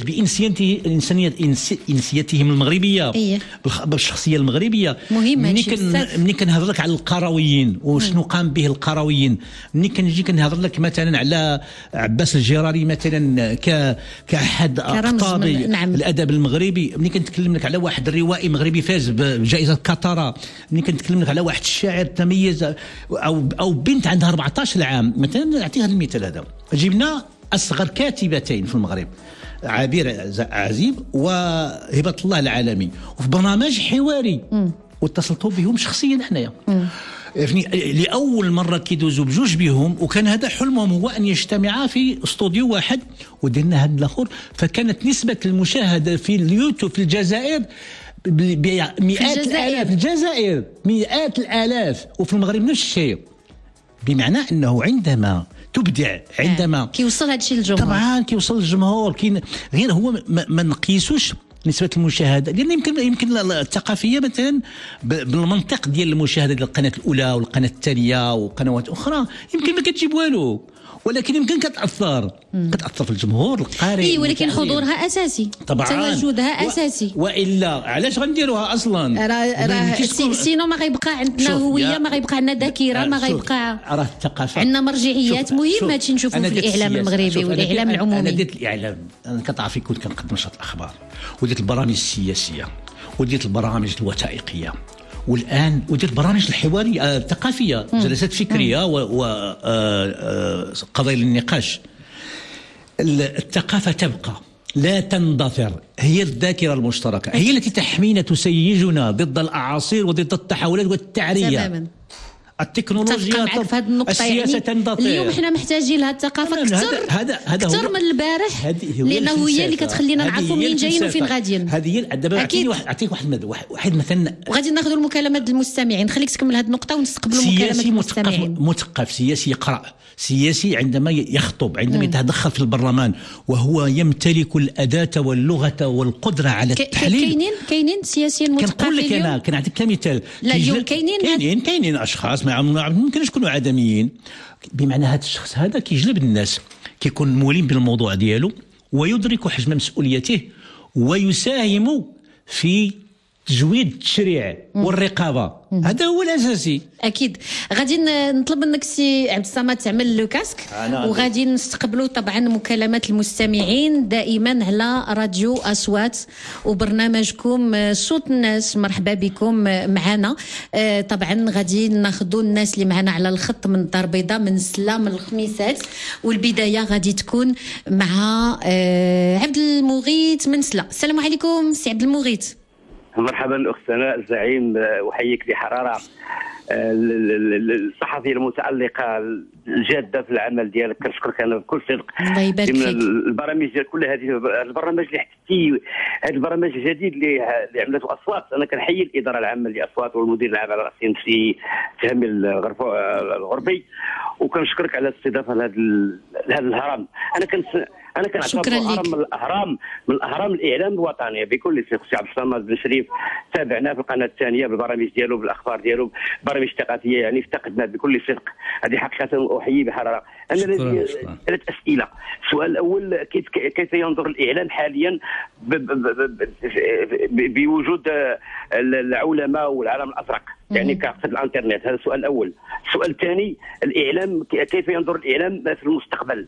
بإنسيتهم المغربية، بالشخصية المغربية. مني كنهضر لك على القرويين وشنو قام به القرويين، مني كنجي كنهضر لك مثلا على عباس الجراري مثلا كأحد أقطاب الأدب المغربي، مني كنتكلم لك على واحد الروائي مغربي فاز بجائزة قطرة، مني كنتكلم لك على واحد الشاعر تميز أو بنت عندها 14 عام مثلا. نعطيها المثال هذا، جبنا أصغر كاتبتين في المغرب، عبير عزيب وهبة الله العالمي، وفي برنامج حواري واتصلت بهم شخصيا حنايا. يعني لأول مرة كيدوزوا بجوج بهم، وكان هذا حلمهم هو أن يجتمعا في استوديو واحد، ودرنا هذا الآخر. فكانت نسبة المشاهدة في اليوتيوب في الجزائر بمئات الآلاف، في الجزائر مئات الآلاف، وفي المغرب نفس الشيء. بمعنى أنه عندما تبدع، عندما كيوصل هذا الشيء للجمهور، طبعا كيوصل للجمهور. غير هو ما نقيسوش نسبة المشاهدة، لأن يمكن الثقافية مثلا بالمنطق ديال المشاهدة ديال القناة الأولى والقناة الثانية وقنوات أخرى يمكن ما كتجيب والو، ولكن يمكن كتأثر في الجمهور القارئ. ولكن حضورها أساسي طبعا، تواجدها أساسي، وإلا علاش غنديروها أصلا؟ سينو ما غيبقى عندنا هوية، ما غيبقى عندنا ذاكرة، ما غيبقى عندنا مرجعيات مهمة هادشي نشوفوا في الإعلام المغربي والإعلام العمومي. أنا درت الإعلام، أنا كتعرفي كنت كنقدم نشاط الأخبار، وديت البرامج السياسية، وديت البرامج الوثائقية، والآن وديت برامج الحوارية الثقافية، جلسات فكرية وقضايا للنقاش. الثقافة تبقى لا تندثر، هي الذاكرة المشتركة، هي التي تحمينا تسيجنا ضد الأعاصير وضد التحولات والتعرية. تماما. التكنولوجيا، السياسة تندثر. اليوم احنا محتاجين لهذه الثقافة أكثر من البارح، لأنه هي اللي كتخلينا نعرفوا منين جايين وفين غاديين. هذه هي. دابا أعطيك واحد مثلا، وغادي ناخذوا المكالمات المستمعين. خليك تكمل هذه النقطة ونستقبلوا مكالمات المستمعين. مثقف سياسي يقرأ، سياسي عندما يخطب، عندما يتدخل في البرلمان وهو يمتلك الأداة واللغة والقدرة على التحليل. كاينين سياسيين مثقفين. كنقول لك أنا كنعطيك كمثال. لا اليوم كاينين أشخاص ما يمكنش يكونوا عدميين، بمعنى هذا الشخص هذا كيجلب الناس، كيكون مولين بالموضوع ديالو ويدرك حجم مسؤوليته ويساهم في تجويد التشريع والرقابه. هذا هو الاساسي. اكيد. غادي نطلب منك سي عبد الصمد تعمل لو كاسك، وغادي نستقبلوا طبعا مكالمات المستمعين دائما على راديو اصوات وبرنامجكم صوت الناس. مرحبا بكم معنا. طبعا غادي ناخذوا الناس اللي معنا على الخط من الدار البيضاء، من سلا، من الخميسات، والبدايه غادي تكون مع عبد المغيث من سلا. السلام عليكم سي عبد المغيث. مرحبا اخت سناء الزعيم، احييك بحراره. الصحفيه المتالقه الجاده في العمل ديالك، كنشكرك انا بكل صدق. الله يبارك فيك. البرامج ديال كل هذه البرامج اللي حتى هذا البرنامج الجديد اللي عملته اصوات، انا كنحيي الاداره العامه لاصوات والمدير العام على راسي نفسي فهمي الغربي، وكنشكرك على الاستضافه لهذا الهرم. انا كنعتبر هرم من الاهرام الاعلام الوطني بكل صدق. السي عبد الصمد بن شريف تابعناه في القناه الثانيه بالبرامج ديالو بالاخبار ديالو، برامج ثقافيه يعني افتقدنا بكل صدق. هذه حقيقه احيي بحراره. انا لدي 3 اسئله. السؤال الاول، كيف ينظر الاعلام حاليا بوجود العلماء والعالم الازرق يعني كقصد الانترنت؟ هذا السؤال الاول. السؤال الثاني، الاعلام كيف ينظر الاعلام في المستقبل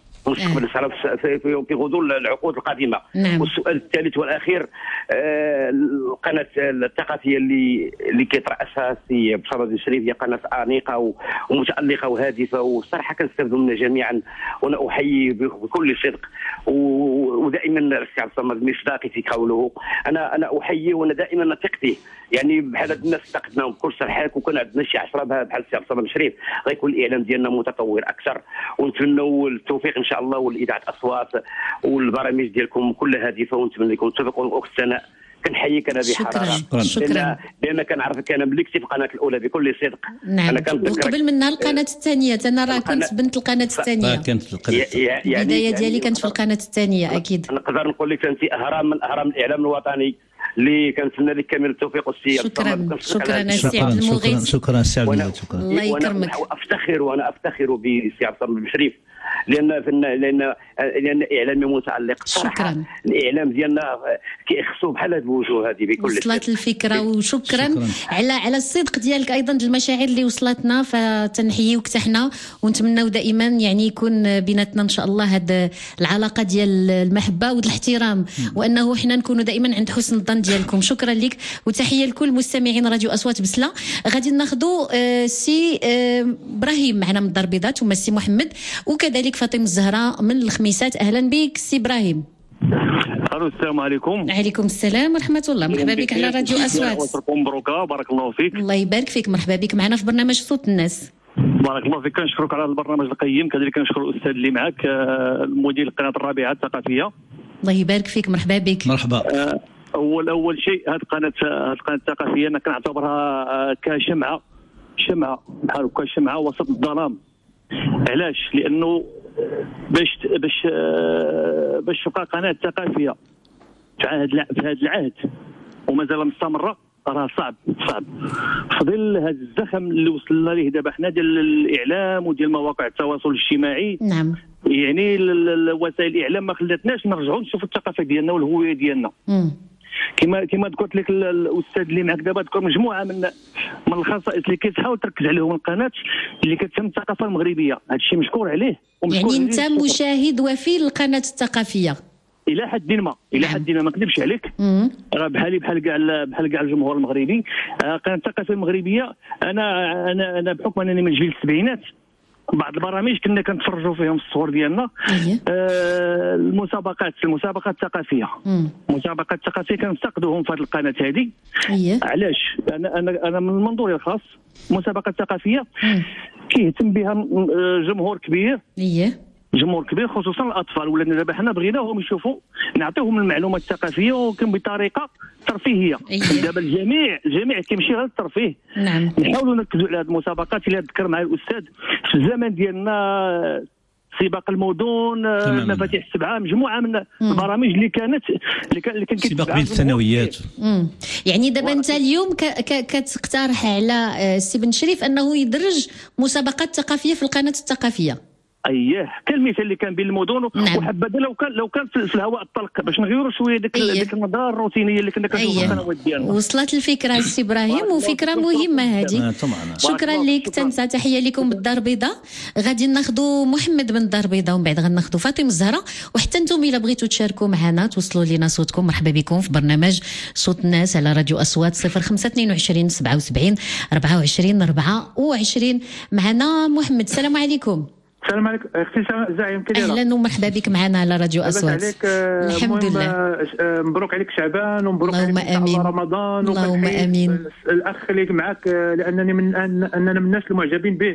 في غضون العقود القادمه؟ نعم. والسؤال الثالث والاخير، القناه الثقافيه اللي كيترأسها السي عبد الصمد بن شريف هي قناه انيقه ومتالقه وهادفه، وصراحه كنستافدوا منها جميعا، وانا احيي بكل صدق. ودائما السي عبد الصمد مصداقي في قوله، انا احيي وانا دائما نثق فيه. يعني بحال هاد الناس افتقدناهم بكل صراحه، وكان عندنا شي 10 بحال السي عبد الصمد بن شريف غيكون الاعلام ديالنا متطور اكثر. ونتمنوا التوفيق ان شاء الله، والاذاعه اصوات والبرامج ديالكم كلها هادفه، ونتمنى لكم التوفيق والثناء. كنحييك انا بحراره. شكرا. لان كنعرفك انا ملي كنت في القناه الاولى بكل صدق. نعم. وقبل منها القناه الثانيه، انا راه كنت بنت القناه الثانيه. البدايه ديالي كانت في القناه الثانيه اكيد. نقدر نقول لك انت اهرام من اهرام الاعلام الوطني اللي كنتمنى لك كامل التوفيق. والسي شكرا السي عبد المغيث. شكرا السي عبد المغيث. الله يكرمك. وانا افتخر بالسي عبد الصمد بن شريف لان اعلامي متالق. شكرا. الاعلام ديالنا كيخصو بحال هاد الوجوه هذه بكل وصلت الفكره. وشكرا على الصدق ديالك ايضا، المشاعر اللي وصلتنا، فتنحييوك تحنا ونتمناو دائما يعني يكون بيناتنا ان شاء الله هاد العلاقه ديال المحبه والاحترام، وانه حنا نكونوا دائما عند حسن الظن ديالكم. شكرا لك وتحيه لكل مستمعين راديو اصوات بسلا. غادي ناخذوا سي ابراهيم معنا من الدار البيضاء، ثم السي محمد، وكذلك فاطمه الزهراء من الخميسات. اهلا بك سي ابراهيم. السلام عليكم. وعليكم السلام ورحمه الله. مرحبا بك على راديو اصوات. مبروكه، بارك الله فيك. الله يبارك فيك. مرحبا بك معنا في برنامج صوت الناس. بارك الله فيك. كنشكرك على هذا البرنامج القيم، كذلك كنشكر الاستاذ اللي معك مدير القناه الرابعه الثقافيه. الله يبارك فيك. مرحبا بك. مرحبا. اول شيء، هذه القناه الثقافيه انا كنعتبرها كشمعه بحال هكا، شمعه وسط الظلام. علاش؟ لانه باش تبقى قناه ثقافيه في هذا العهد ومازال مستمره، راه صعب في ظل هذا الزخم اللي وصلنا ليه دابا حنا ديال الاعلام وديال مواقع التواصل الاجتماعي. نعم. يعني وسائل الاعلام ما خلاتناش نرجعوا نشوفوا الثقافه ديالنا والهويه ديالنا. كما ذكرت لك الاستاذ اللي معك دابا، ذكر مجموعه من الخصائص اللي كتحاول تركز عليهم القناه اللي كتهم الثقافه المغربيه. هذا الشيء مشكور عليه. يعني انت مشاهد وفي للقناه الثقافيه الى حد ما ما نكذبش عليك. راه بحال كاع الجمهور المغربي. قناه الثقافه المغربيه، انا بحكم انني من جيل السبعينات، بعض البرامج كنا كنتفرجوا فيهم الصور ديالنا. المسابقات الثقافيه. المسابقات الثقافيه كنفتقدوهم في هذه القناه هذه. علاش؟ انا من منظوري الخاص، المسابقات الثقافيه كيهتم بها جمهور كبير. جمهور كبير خصوصا الاطفال، ولكن دابا حنا بغيناهم يشوفوا، نعطيوهم المعلومات الثقافيه ولكن بطريقه ترفيهيه. دابا الجميع كيمشي غير الترفيه. نعم. نحاولوا نركزوا على هذه المسابقات اللي ذكر مع الاستاذ في الزمن ديالنا، سباق المدن، مفاتيح السبعه، مجموعه من البرامج اللي كانت سباق بين الثانويات. يعني دابا انت اليوم كتقترح على السي بن شريف انه يدرج مسابقات ثقافيه في القناه الثقافيه. اييه، كالمثال اللي كان بين المدن. نعم. وحبذا لو كان في الهواء الطلق، باش نغيروا شويه ديك النظره الروتينيه اللي كنا كنشوفوا في القنوات ديالنا. وصلت الفكره السي ابراهيم، وفكره مهمه هذه. شكرا لك. تنسى تحيه لكم بالدار البيضاء. غادي ناخذوا محمد من الدار البيضاء، ومن بعد غناخذوا فاطمه الزهراء. وحتى انتم الا بغيتوا تشاركوا معنا توصلوا لنا صوتكم، مرحبا بكم في برنامج صوت الناس على راديو اصوات 0522 77 24 24. معنا محمد. السلام عليكم. السلام عليكم اختي زعيم. اهلا ومرحبا بك معنا على راديو اصوات. الحمد لله. مبروك عليك شعبان، ومبروك عليك رمضان. اللهم امين. الاخ اللي معك، لانني اننا من الناس المعجبين به.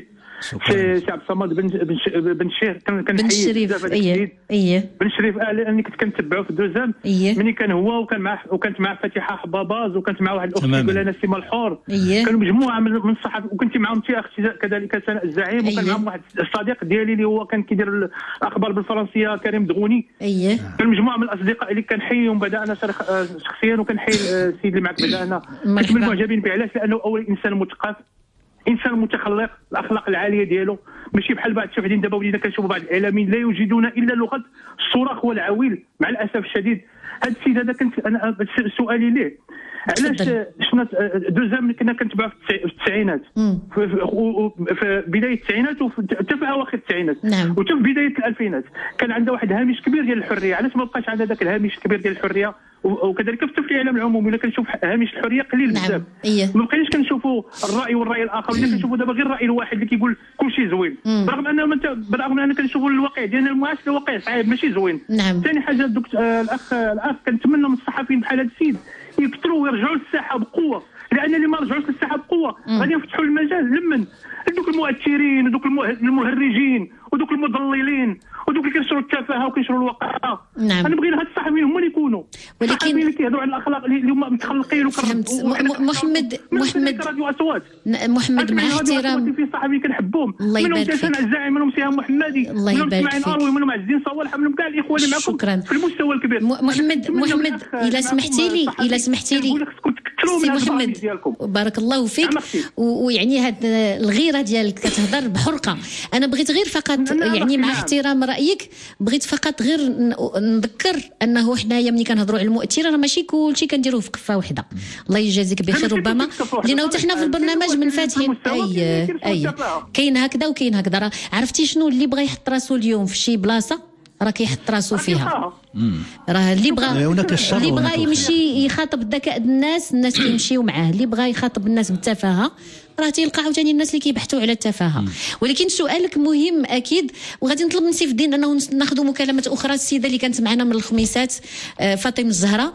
سي عبد الصمد بن الشيخ بن الشريف. ايه بن الشريف لاني كنت كنتبعه في الدوزام ملي كان هو وكانت معاه فاتحه حباباز وكانت معاه واحد الاخت يقول لها نسيمه الحور. كانوا مجموعه من الصحافه وكنت معاهم انت اختي كذلك سناء الزعيم وكان معاهم واحد الصديق ديالي اللي هو كان كيدير الاخبار بالفرنسيه كريم دغوني. كان مجموعه من الاصدقاء اللي كنحييهم بدانا شخصيا وكنحيي السيد اللي معك بدانا كنت من المعجبين به. علاش؟ لانه اول انسان مثقف، انسان متخلق، الاخلاق العاليه ديالو ماشي بحال بعض الشافعين دابا ولينا كنشوفوا بعض الاعلاميين لا يجيدون الا لغه الصراخ والعويل. مع الاسف الشديد هذا السيد هذا كنت انا سؤالي ليه علاش شفنا دوزام كنا كنتبعوا في التسعينات في بدايه التسعينات وحتى في اواخر التسعينات وحتى في بدايه الالفينات كان عنده واحد هامش كبير ديال الحريه. علاش ما بقاش عندها ذاك الهامش الكبير ديال الحريه؟ وكذلك في الاعلام العمومي ولا كنشوف هامش الحريه قليل بزاف. ما بقيناش كنشوفوا الراي الاخر ولا كنشوفوا دابا غير الراي الواحد اللي كيقول كلشي زوين برغم اننا كنشوفوا الواقع ديالنا المعاش الواقع صعيب ماشي زوين. ثاني حاجه الاخ كنتمنى من الصحفيين بحال هذا السيد يكثروا ويرجعوا للساحه بقوه، لان اللي ما رجعوش للساحه بقوه غادي يفتحوا المجال لمن دوك المؤثرين ودوك المهرجين ودوك المضللين ودوك اللي كينشروا التفاهه وكينشروا الواقع. انا بغينا هاد الصحفيين هما اللي يكونوا الصحفيين اللي كيهضروا على الاخلاق اللي هما متخلقين محمد مع احترام في صحفيين كنحبهم منهم سناء الزعيم منهم سهام محمدي منهم اسماعيل اروي منهم عز الدين صوالح منهم كاع الاخوان اللي معكم في المستوى الكبير. محمد الا سمحتي لي سي محمد بارك الله فيك. ويعني هاد الغيره ديالك كتهضر بحرقه. انا بغيت غير فقط يعني مع احترام رايك بغيت فقط غير نذكر انه حنايا ملي كنهضروا على المؤثر راه ماشي كلشي كنديروه في كفه واحده. الله يجازيك بخير. ربما لانه حتى حنا في البرنامج من فاتحين كاين هكذا وكاين هكذا. راه عرفتي شنو اللي بغى يحط راسو اليوم في شي بلاصه راه كيحط راسو فيها. راه اللي بغى يمشي يخاطب الذكاء الناس كيمشيو معاه. اللي بغى يخاطب الناس بالتفاهه راه تيلقى عاوتاني الناس اللي كيبحثوا على التفاهه. ولكن سؤالك مهم اكيد وغادي نطلب من سيف الدين انه ناخذوا مكالمه اخرى. السيده اللي كانت معنا من الخميسات فاطمه الزهراء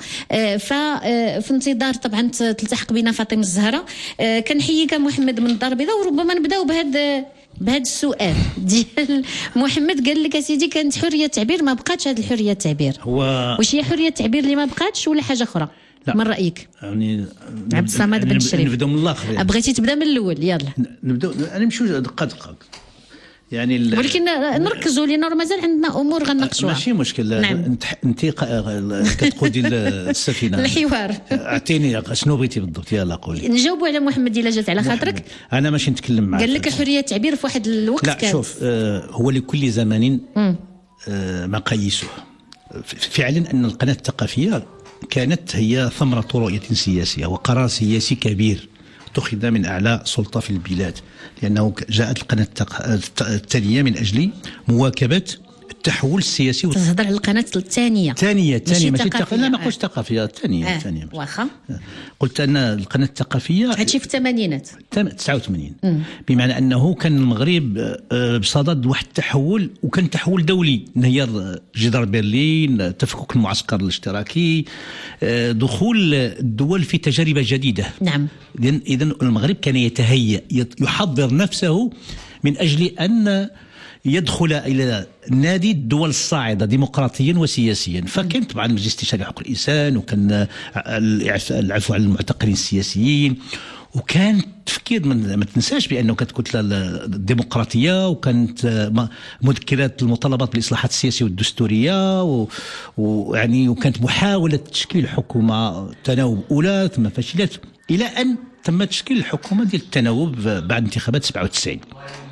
في انتظار طبعا تلتحق بنا فاطمه الزهراء. كنحييك محمد من الدار البيضاء وربما نبداو بهذا السؤال ديال محمد. قال لك اسيدي كانت حريه التعبير ما بقاتش هذه الحريه التعبير. واش هي حريه التعبير اللي ما بقاتش ولا حاجه اخرى؟ من رايك يعني عبد الصمد بن الشريف؟ نبداو من الاخر يعني. بغيتي تبدا من الاول؟ يلا نبداو. انا نمشيو دقه يعني ولكن نركزوا لان مازال عندنا امور غنناقشوها. ماشي مشكل. انت كتقول ديال السفينه الحوار اعطيني شنو بغيتي بالضبط. يلا قولي نجاوبوا على محمد الا جات على خاطرك. انا ماشي نتكلم معك. قال لك حريه التعبير في واحد الوقت لا كانت. شوف هو لكل زمان مقاييسه. فعلا ان القناه الثقافيه كانت هي ثمره رؤيه سياسيه وقرار سياسي كبير اتخذ من اعلى سلطه في البلاد، لانه جاءت القناه الثانيه من اجل مواكبه التحول السياسي. تهضر على القناه الثانيه ماشي لا ما قلتش ثقافيه الثانيه واخا قلت ان القناه الثقافيه هادشي في الثمانينات 89 بمعنى انه كان المغرب بصدد واحد التحول وكان تحول دولي. انهيار جدار برلين، تفكك المعسكر الاشتراكي، دخول الدول في تجارب جديده. نعم. اذا المغرب كان يتهيأ يحضر نفسه من اجل ان يدخل الى نادي الدول الصاعده ديمقراطيا وسياسيا. فكان طبعا مجلس استشاري حقوق الانسان وكان العفو عن المعتقلين السياسيين وكان تفكير ما تنساش بانه كانت كتله الديمقراطيه وكانت مذكرات المطالبات بالاصلاحات السياسيه والدستوريه ويعني وكانت محاوله تشكيل حكومه تناوب اولى ثم فشلت الى ان تم تشكيل الحكومه ديال التناوب بعد انتخابات 97.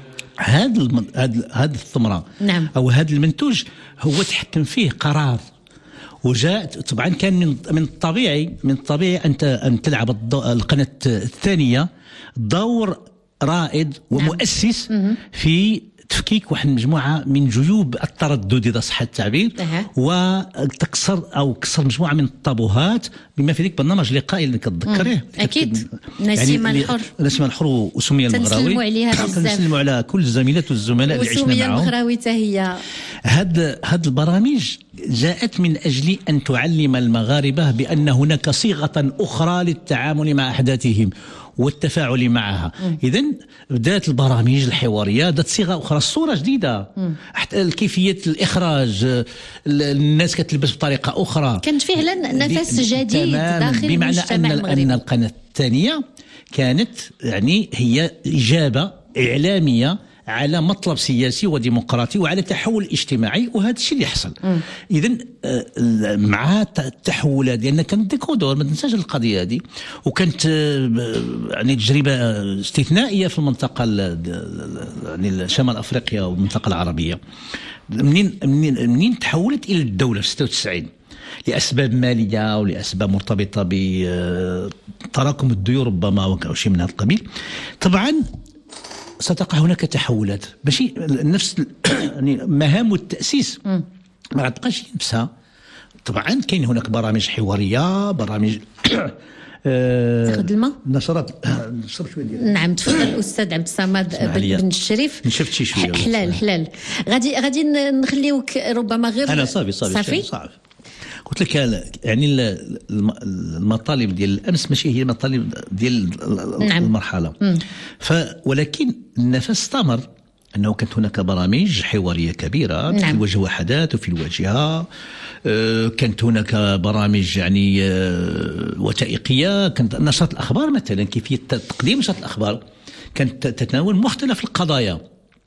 هذا الثمره نعم. او هذا المنتوج هو تحكم فيه قرار وجاء طبعا كان من الطبيعي ان تلعب القناه الثانيه دور رائد ومؤسس في تفكيك واحد المجموعه من جيوب التردد اذا صح التعبير كسر مجموعه من الطابوهات بما في ذيك برنامج لقائي اللي كتذكريه اكيد نسيمه الحر وسميه المغراوي. تنسلموا عليها بزاف. تنسلموا على كل الزميلات والزملاء اللي عشنا معهم. وسميه المغراوي حتى هي هذه البرامج جاءت من أجل أن تعلم المغاربة بأن هناك صيغة أخرى للتعامل مع أحداثهم والتفاعل معها. إذن بدأت البرامج الحوارية ذات صيغة أخرى، الصورة جديدة، حتى كيفية الإخراج، الناس كتلبس بطريقة أخرى، كانت فعلا نفس جديد داخل المجتمع المغربي. بمعنى أن القناة الثانية كانت يعني هي إجابة إعلامية على مطلب سياسي وديمقراطي وعلى تحول اجتماعي، وهذا الشيء اللي يحصل. إذن مع التحولات ديالنا كان ديكودور، ما تنساش القضية هذه، وكانت يعني تجربة استثنائية في المنطقة يعني شمال أفريقيا والمنطقة العربية. منين تحولت إلى الدولة في 96 لأسباب مالية ولأسباب مرتبطة بتراكم الديون ربما أو شيء من هذا القبيل. طبعا ستقع هناك تحولات، ماشي نفس يعني مهام التأسيس ما غتبقاش نفسها. طبعا كاين هناك برامج حوارية، برامج تاخذ الماء نشرت شويه ديال. نعم تفضل الاستاذ عبد الصمد بن الشريف. شفت شي شويه حلال غادي نخليوك ربما غير انا صافي قلت لك يعني المطالب ديال الامس ماشي هي المطالب ديال نعم. المرحله. ولكن النفس استمر، انه كانت هناك برامج حواريه كبيره، نعم. في الوجه وحدات وفي الواجهه. كانت هناك برامج يعني وثائقيه، كانت نشرة الاخبار مثلا، كيفيه تقديم نشرة الاخبار كانت تتناول مختلف القضايا،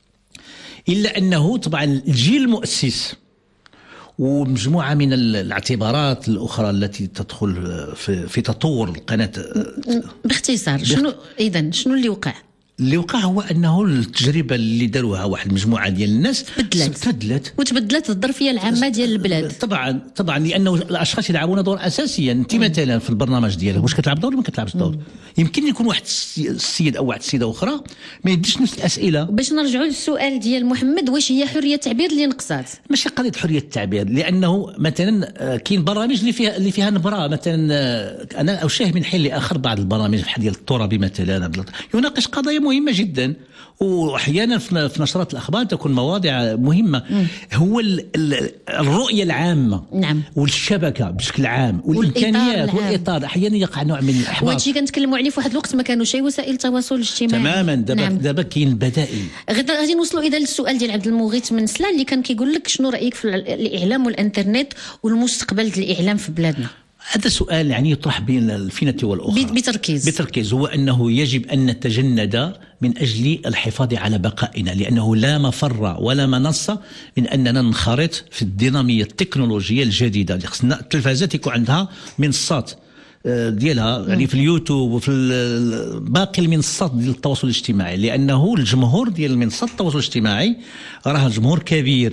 الا انه طبعا الجيل المؤسس ومجموعة من الاعتبارات الأخرى التي تدخل في تطور القناة. باختصار شنو اللي وقع؟ اللي وقع هو أنه التجربة اللي داروها واحد المجموعة ديال الناس وتبدلت الظرفية العامة ديال البلاد. طبعا لأنه الأشخاص يلعبون دور أساسيا. أنت مثلا في البرنامج ديالك واش كتلعب دور ولا ما كتلعبش دور؟ يمكن يكون واحد السيد أو واحد السيدة أخرى ما يديش نفس الأسئلة. باش نرجعوا للسؤال ديال محمد، واش هي حرية التعبير اللي نقصات؟ ماشي قضية حرية التعبير، لأنه مثلا كاين برامج اللي فيها نبرة. مثلا أنا أشاهد من حين لآخر بعض البرامج بحال ديال الترابي مثلا يناقش قضايا مهمة جدا، واحيانا في نشرات الاخبار تكون مواضيع مهمه. هو الرؤيه العامه، نعم. والشبكه بشكل عام والامكانيات والاطار، احيانا يقع نوع من الاحباط. وهادشي كنتكلموا عليه في واحد الوقت ما كانوش اي وسائل التواصل الاجتماعي تماما. دابا كاين البدائل. غادي نوصلوا اذا للسؤال ديال عبد المغيث من سلان اللي كان كيقول لك شنو رايك في الاعلام والانترنت والمستقبل ديال الاعلام في بلادنا؟ هذا سؤال يعني يطرح بين الفينة والأخرى بتركيز. هو أنه يجب أن نتجند من أجل الحفاظ على بقائنا، لأنه لا مفر ولا منصة من أننا ننخرط في الدينامية التكنولوجية الجديدة. خصنا التلفازات يكون عندها منصات ديالها، يعني في اليوتيوب وفي باقي المنصات ديال التواصل الاجتماعي، لأنه الجمهور ديال منصات التواصل الاجتماعي راه جمهور كبير،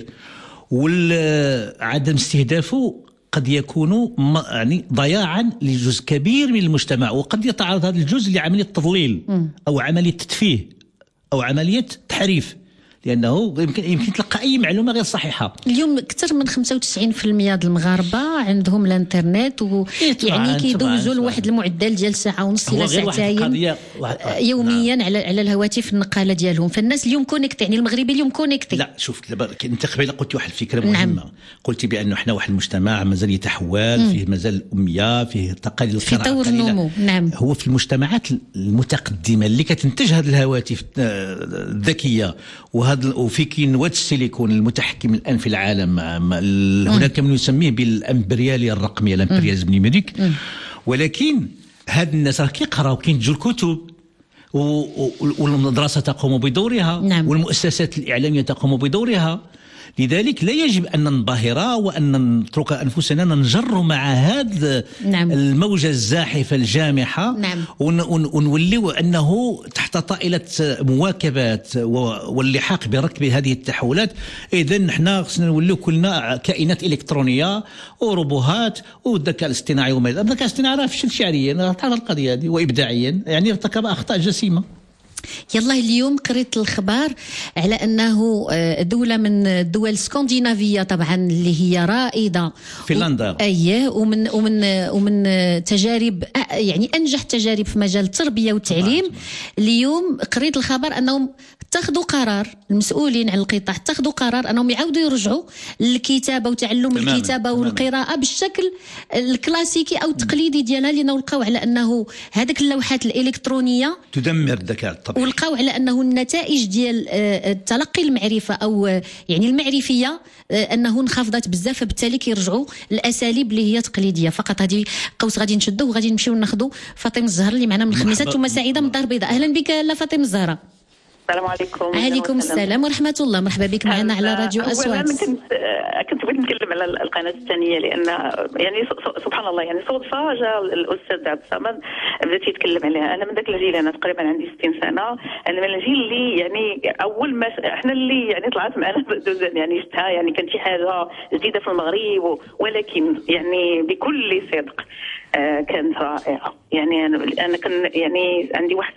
وعدم استهدافه قد يكون يعني ضياعا لجزء كبير من المجتمع، وقد يتعرض هذا الجزء لعملية تضليل أو عملية تتفيه أو عملية تحريف، لأنه يمكن تلقى أي معلومة غير صحيحة. اليوم أكثر من 95% ديال المغاربة عندهم الانترنت، ويعني كيدوزوا لواحد المعدل ديال ساعة ونص إلى ساعتين يوميا على الهواتف النقالة ديالهم. فالناس اليوم كونيكت، يعني المغربي اليوم كونيكتي. لا شوف، أنت قبيله قلت واحد الفكرة مهمة. نعم. قلت بأنه إحنا واحد المجتمع مازال يتحول، فيه مازال الأمية، فيه تقاليد القراءة، في طور النمو. نعم. هو في المجتمعات المتقدمة اللي كتنتج هذه الهواتف الذكية وفي كينوات السيليكون المتحكم الآن في العالم، هناك من يسميه بالأمبريالية الرقمية، الأمبرياليزم نيميريك. ولكن هاد الناس راه كيقراو، كينتجوا الكتب، والمدرسة تقوم بدورها. نعم. والمؤسسات الإعلامية تقوم بدورها. لذلك لا يجب أن ننبهر وأن نترك أنفسنا ننجر مع هذه نعم. الموجة الزاحفة الجامحة. نعم. ونولي أنه تحت طائلة مواكبة واللحاق بركب هذه التحولات. إذن نحن خصنا نوليو كلنا كائنات إلكترونية وروبوهات والذكاء الاصطناعي وما إلى ذلك. الذكاء الاصطناعي راه فشل شعريا هذه القضية هذه، وإبداعيا يعني ارتكب أخطاء جسيمة. يلا اليوم قريت الخبر على أنه دولة من الدول الاسكندنافية طبعا اللي هي رائدة فنلندا، ومن تجارب يعني أنجح تجارب في مجال التربية والتعليم. اليوم قريت الخبر أنهم اتخذوا قرار المسؤولين عن القطاع، اتخذوا قرار انهم يعاودوا يرجعوا للكتابه وتعلم الكتابه والقراءه بالشكل الكلاسيكي او التقليدي ديالها، لانه لقاو على انه هذاك اللوحات الالكترونيه تدمر الذكاء الطبيعي، ولقاو على انه النتائج ديال تلقي المعرفه او يعني المعرفيه انه انخفضت بزاف، فبالتالي كيرجعوا للاساليب اللي هي تقليديه فقط. هذه قوس غادي نشدوه وغادي نمشيو ناخذوا فاطمه الزهر اللي معنا من الخميسات، ثم سعيده من الدار البيضاء. اهلا بك لا فاطمه الزهراء. السلام عليكم. عليكم السلام ورحمه الله، مرحبا بك معنا على راديو اصوات. كنت بغيت نتكلم على القناه الثانيه، لان يعني سبحان الله يعني صدفه جاء الاستاذ عبد الصمد بدا يتكلم عليها. انا من ذاك الجيل، انا تقريبا عندي 60 سنه، انا من الجيل اللي يعني اول ما احنا اللي يعني طلعت معنا يعني شفتها، يعني كانت شي حاجه جديده في المغرب، ولكن يعني بكل صدق كانت رائعه. يعني انا كان يعني عندي واحد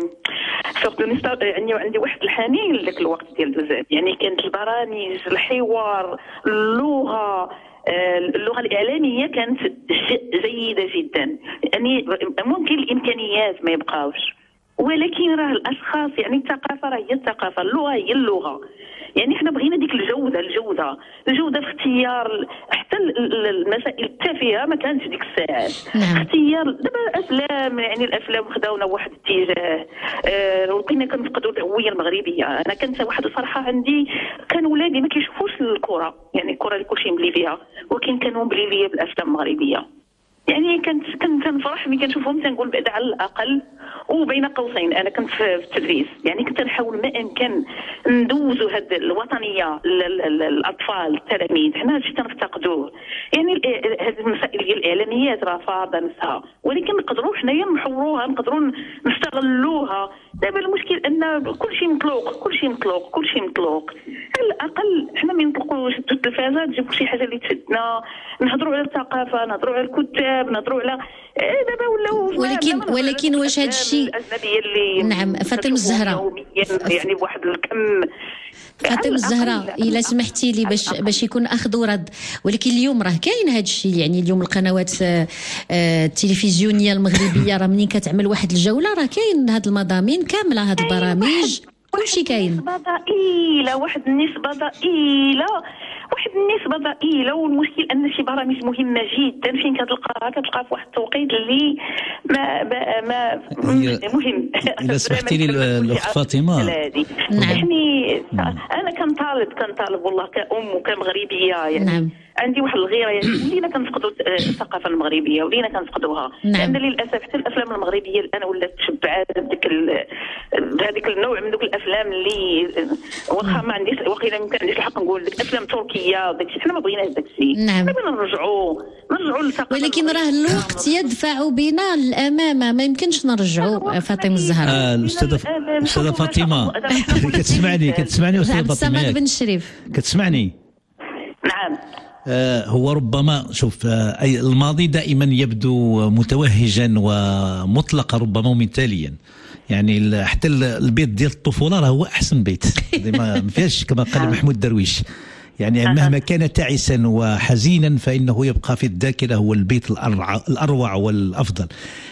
عندي واحد الحنين لذاك الوقت ديال دوزان. يعني كانت البرامج، الحوار، اللغه الاعلاميه كانت جيده جدا. يعني ممكن الامكانيات ما يبقاوش، ولكن راه الاشخاص، يعني الثقافه راه هي الثقافه، اللغه هي اللغه. يعني احنا بغينا ديك الجوده في اختيار حتى المسائل التافهه ما كانتش ديك الساعات. اختيار دابا افلام، يعني الافلام خداونا واحد الاتجاه، ولقينا كنفقدوا الهويه المغربيه. انا كانت واحد الصراحه عندي، كان ولادي ما كيشوفوش الكره، يعني الكره اللي كلشي مبلي فيها، ولكن كانوا مبلي ليا بالافلام المغربيه. يعني كنت كنفرح ملي كنشوفهم، تنقول بعدا على الاقل وبين قوسين انا كنت في التدريس، يعني كنت نحاول ما امكن ندوزوا هذه الوطنيه للاطفال التلاميذ. حنا هادشي تنفتقدوه، يعني هذه المسائل ديال الاعلاميات راه فاضه نسها، ولكن نقدروا حنايا نحوروها، نقدروا نستغلوها. دابا المشكل ان كلشي مطلوق. على الاقل حنا ما نطلقوش التلفازه، تجيب شي حاجه اللي تفدنا، نهضروا على الثقافه، نهضروا على الكتاب، نهضروا على دابا ولاو. ولكن واش هذا الشيء الاجنبيه اللي نعم فاطمه الزهراء يعني بواحد الكم. فاطمه الزهراء الا سمحتي لي باش يكون اخذ ورد، ولكن اليوم راه كاين هذا الشيء. يعني اليوم القنوات التلفزيونيه المغربيه راه منين كتعمل واحد الجوله راه كاين هاد المضامين كامله، هاد البرامج كلشي كاين. نسبه ضئيله، واحد النسبه ضئيله، والمشكل ان شي برامج مهمه جدا فين كتلقاها في واحد التوقيت اللي ما مهم. اذا سمحتي لي الاخت فاطمه، يعني انا كنطالب والله كأم وكمغربيه، يعني عندي واحد الغيره. يعني ولينا كنفقدوا الثقافه المغربيه، ولينا كنفقدوها، لان للاسف حتى الافلام المغربيه الان ولات تشبعات بهذيك النوع من ذوك الافلام اللي واخا ما عنديش وقيله ما عنديش الحق نقول لك افلام تركيه داكشي، حنا ما بغيناش داكشي. بغينا نرجعوا للثقافه، ولكن راه الوقت يدفع بنا للامام، ما يمكنش نرجعوا. فاطمه الزهراء الاستاذه فاطمه كتسمعني استاذه فاطمه بن شريف كتسمعني؟ نعم. هو ربما شوف الماضي دائما يبدو متوهجا ومطلقا ربما ومثاليا. يعني حتى البيت ديال الطفوله راه هو احسن بيت، ما فيهاش كما قال محمود درويش. يعني مهما كان تعسا وحزينا فانه يبقى في الذاكره هو البيت الاروع والافضل.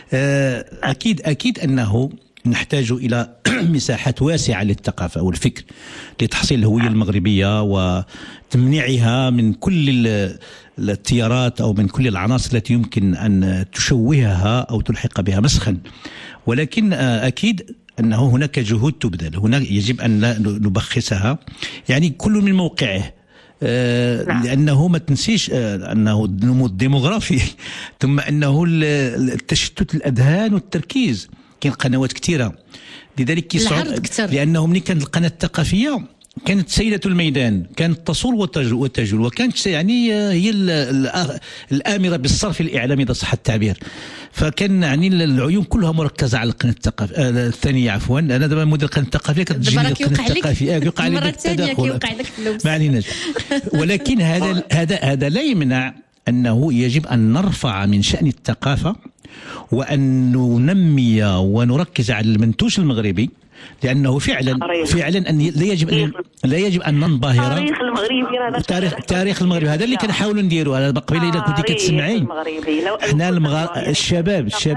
اكيد انه نحتاج الى مساحات واسعه للثقافه والفكر لتحصيل الهويه المغربيه وتمنيعها من كل التيارات او من كل العناصر التي يمكن ان تشوهها او تلحق بها مسخا. ولكن اكيد انه هناك جهود تبذل، هنا يجب ان لا نبخسها، يعني كل من موقعه. لأنه ما تنسيش أنه النمو الديموغرافي ثم أنه التشتت الأذهان والتركيز. كاين قنوات كثيرة، لذلك كيصعب، لأنه ملي كانت القناة الثقافية كانت سيدة الميدان، كانت تصول وتجول، وكانت يعني هي الآمرة بالصرف الإعلامي إذا صح التعبير. فكان يعني العيون كلها مركزة على القناة الثانية. عفوا أنا دابا مدير القناة الثقافية كتجيني القناة الثقافية يوقع لي التداخل، ما عليناش. ولكن هذا لا يمنع أنه يجب أن نرفع من شأن الثقافة وأن ننمي ونركز على المنتوج المغربي، لأنه فعلا أن لا يجب أن ننبهر. التاريخ المغربي هذا اللي كنحاولوا نديروا. أنا قبيله إلا كنتي كتسمعي، حنا الشباب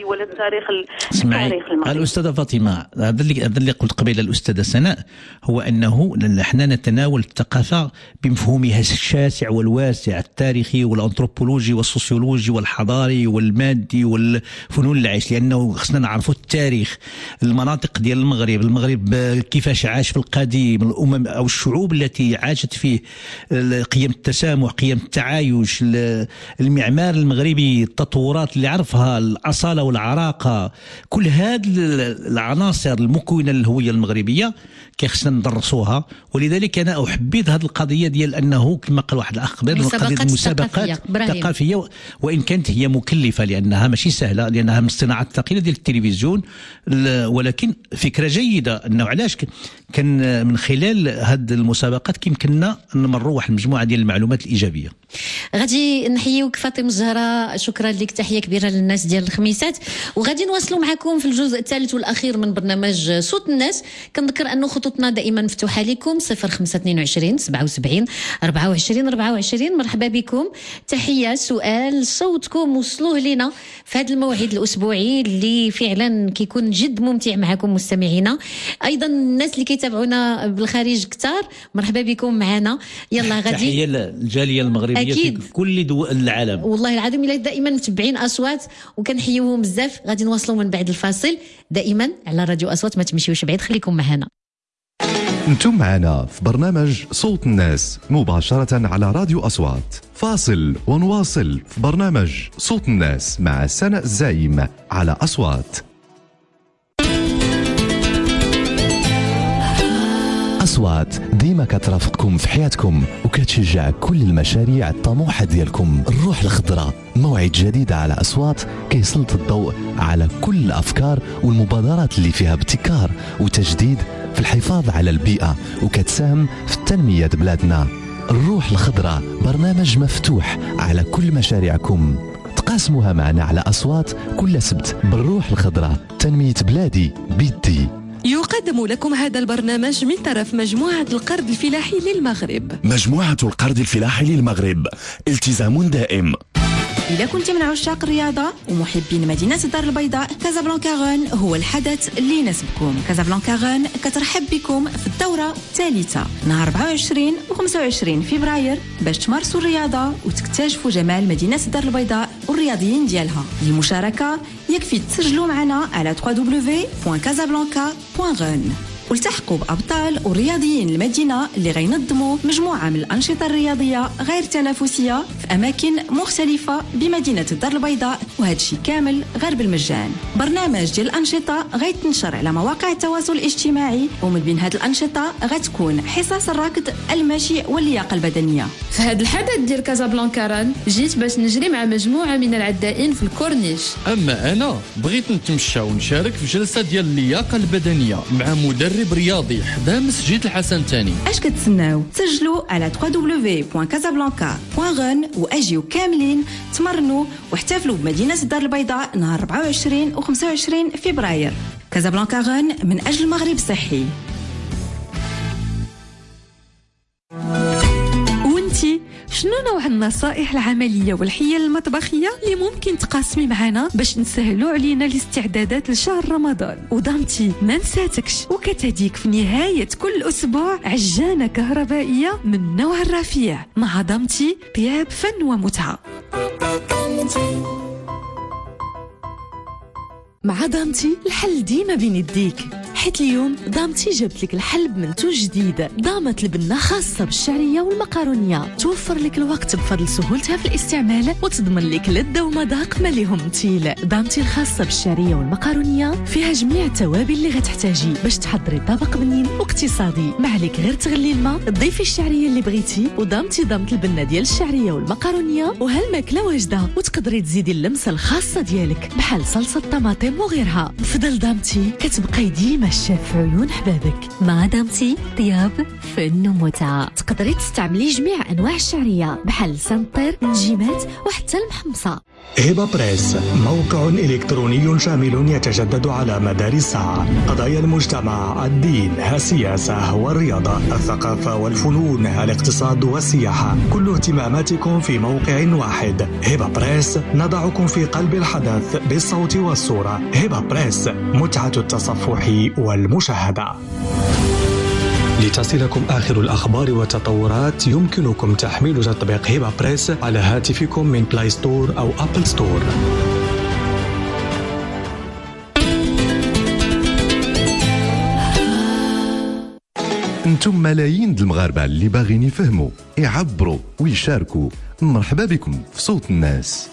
ولا التاريخ المغربي. الأستاذة فاطمة، هذا اللي قلت قبل الأستاذة سناء، هو أنه نحن نتناول الثقافة بمفهومها الشاسع والواسع، التاريخي والأنثروبولوجي والسوسيولوجي والحضاري والمادي والفنون العيش، لأنه خصنا نعرفوا التاريخ، المناطق ديال المغرب كيفاش عاش في القديم، الأمم أو الشعوب التي عاشت فيه، قيم التسامح، قيم التعايش، المعمار المغربي، التطورات اللي عرفها، الأصالة والعراقة، كل هذه العناصر المكونة للهوية المغربية كيخصنا ندرسوها. ولذلك أنا أحبذ هذه القضية ديال أنه كما قال واحد الأخ قبل، قضية المسابقات الثقافية، وإن كانت هي مكلفة لأنها ماشي سهلة، لأنها من الصناعات الثقيلة ديال التلفزيون، ولكن فكرة جيدة أنه علاش كان من خلال هذه المسابقات كيمكننا نمروا واحد المجموعة ديال المعلومات الإيجابية. غادي نحييوك فاطمة الزهراء، شكرا لك، تحية كبيرة للناس ديال الخميسات، وغادي نواصلوا معكم في الجزء الثالث والأخير من برنامج صوت الناس. كنذكر أنه خطوطنا دائما مفتوحة لكم 0522 77 24 24. مرحبا بكم، تحية، سؤال، صوتكم وصلوه لنا في هذا الموعد الأسبوعي اللي فعلا كيكون جد ممتع معكم مستمعينا. أيضا الناس اللي كيتابعونا بالخارج كتار، مرحبا بكم معنا. يلا غادي تحية للجالية المغربية أكيد في كل دول العالم، والله العظيم إلا دائما متبعين أصوات وكنحيوهم بزاف. غادي نواصلوا من بعد الفاصل دائما على راديو أصوات، ما تمشيوش بعيد، خليكم معنا. انتم معنا في برنامج صوت الناس مباشرة على راديو أصوات. فاصل ونواصل في برنامج صوت الناس مع سناء الزعيم على أصوات. أصوات ديما كترافقكم في حياتكم وكتشجع كل المشاريع الطموحة ديالكم. الروح الخضراء، موعد جديد على أصوات كيسلط الضوء على كل الأفكار والمبادرات اللي فيها ابتكار وتجديد في الحفاظ على البيئة وكتساهم في تنمية بلادنا. الروح الخضراء برنامج مفتوح على كل مشاريعكم، تقاسموها معنا على أصوات كل سبت. بالروح الخضراء تنمية بلادي بيدي. يقدم لكم هذا البرنامج من طرف مجموعة القرض الفلاحي للمغرب. مجموعة القرض الفلاحي للمغرب، التزام دائم. إذا كنت من عشاق الرياضة ومحبين مدينة الدار البيضاء، كازابلانكا غون هو الحدث اللي يناسبكم. كازابلانكا غون كترحب بكم في الدورة الثالثة نهار 24 و 25 فبراير باش تمارسوا الرياضة وتكتشفوا جمال مدينة الدار البيضاء والرياضيين ديالها. للمشاركة يكفي تسجلوا معنا على www.casablanca.gun والتحقوا بأبطال ورياضيين المدينة اللي غينظموا مجموعة من الأنشطة الرياضية غير تنافسية في أماكن مختلفة بمدينة الدار البيضاء، وهذا الشيء كامل غير بالمجان. برنامج ديال الأنشطة غيتنشر على مواقع التواصل الاجتماعي، ومن بين هذه الأنشطة غتكون حصص الركض، المشي واللياقة البدنية. في هذا الحدث ديال كازابلانكا ران جيت باش نجري مع مجموعة من العدائين في الكورنيش. أما أنا بغيت نتمشى ونشارك في جلسة ديال اللياقة البدنية مع مدرب رياضي حدا مسجد الحسن الثاني. اش كتسناو؟ سجلوا على www.casablanca.gun واجيو كاملين تمرنوا واحتفلوا بمدينة الدار البيضاء نهار 24 و 25 فبراير. كازابلانكا غون من أجل المغرب صحي. وانتي شنو نوع النصائح العملية والحيل المطبخية اللي ممكن تقاسمي معنا باش نسهلوا علينا الاستعدادات لشهر رمضان؟ وضمتي ما نساتكش وكتهديك في نهاية كل أسبوع عجانة كهربائية من نوع الرفيع. مع ضمتي طياب فن ومتعة. مع ضامتي الحل ديما بين يديك، حيت اليوم ضامتي جبت لك الحل بمنتوج جديد، ضامة البنة خاصة بالشعرية والمقارونية، توفر لك الوقت بفضل سهولتها في الاستعمال وتضمن لك لذة ومذاق ما ليهم مثيل. ضامتي الخاصة بالشعرية والمقارونية فيها جميع التوابل اللي غتحتاجي باش تحضري طبق بنين واقتصادي. ما عليك غير تغلي الماء، تضيفي الشعرية اللي بغيتي، وضامتي ضامة البنة ديال الشعرية والمقارونية، وهالماكلة واجدة وتقدري تزيدي اللمسة الخاصة ديالك بحال صلصة طماطم وغيرها. بفضل ضامتي كتبقاي ديما الشاف في عيون حبابك. مع ضامتي طياب فن ومتعة. تقدري تستعملي جميع انواع الشعرية بحال سنطير، نجيمات وحتى المحمصة. هبة بريس موقع إلكتروني شامل يتجدد على مدار الساعة. قضايا المجتمع، الدين، السياسة والرياضة، الثقافة والفنون، الاقتصاد والسياحة، كل اهتماماتكم في موقع واحد. هبة بريس نضعكم في قلب الحدث بالصوت والصورة. هبة بريس، متعة التصفح والمشاهدة. لتصلكم آخر الأخبار والتطورات يمكنكم تحميل تطبيق هبة بريس على هاتفكم من بلاي ستور أو أبل ستور. انتم ملايين المغاربة اللي باغيين يفهموا، يعبروا ويشاركوا. مرحبا بكم في صوت الناس.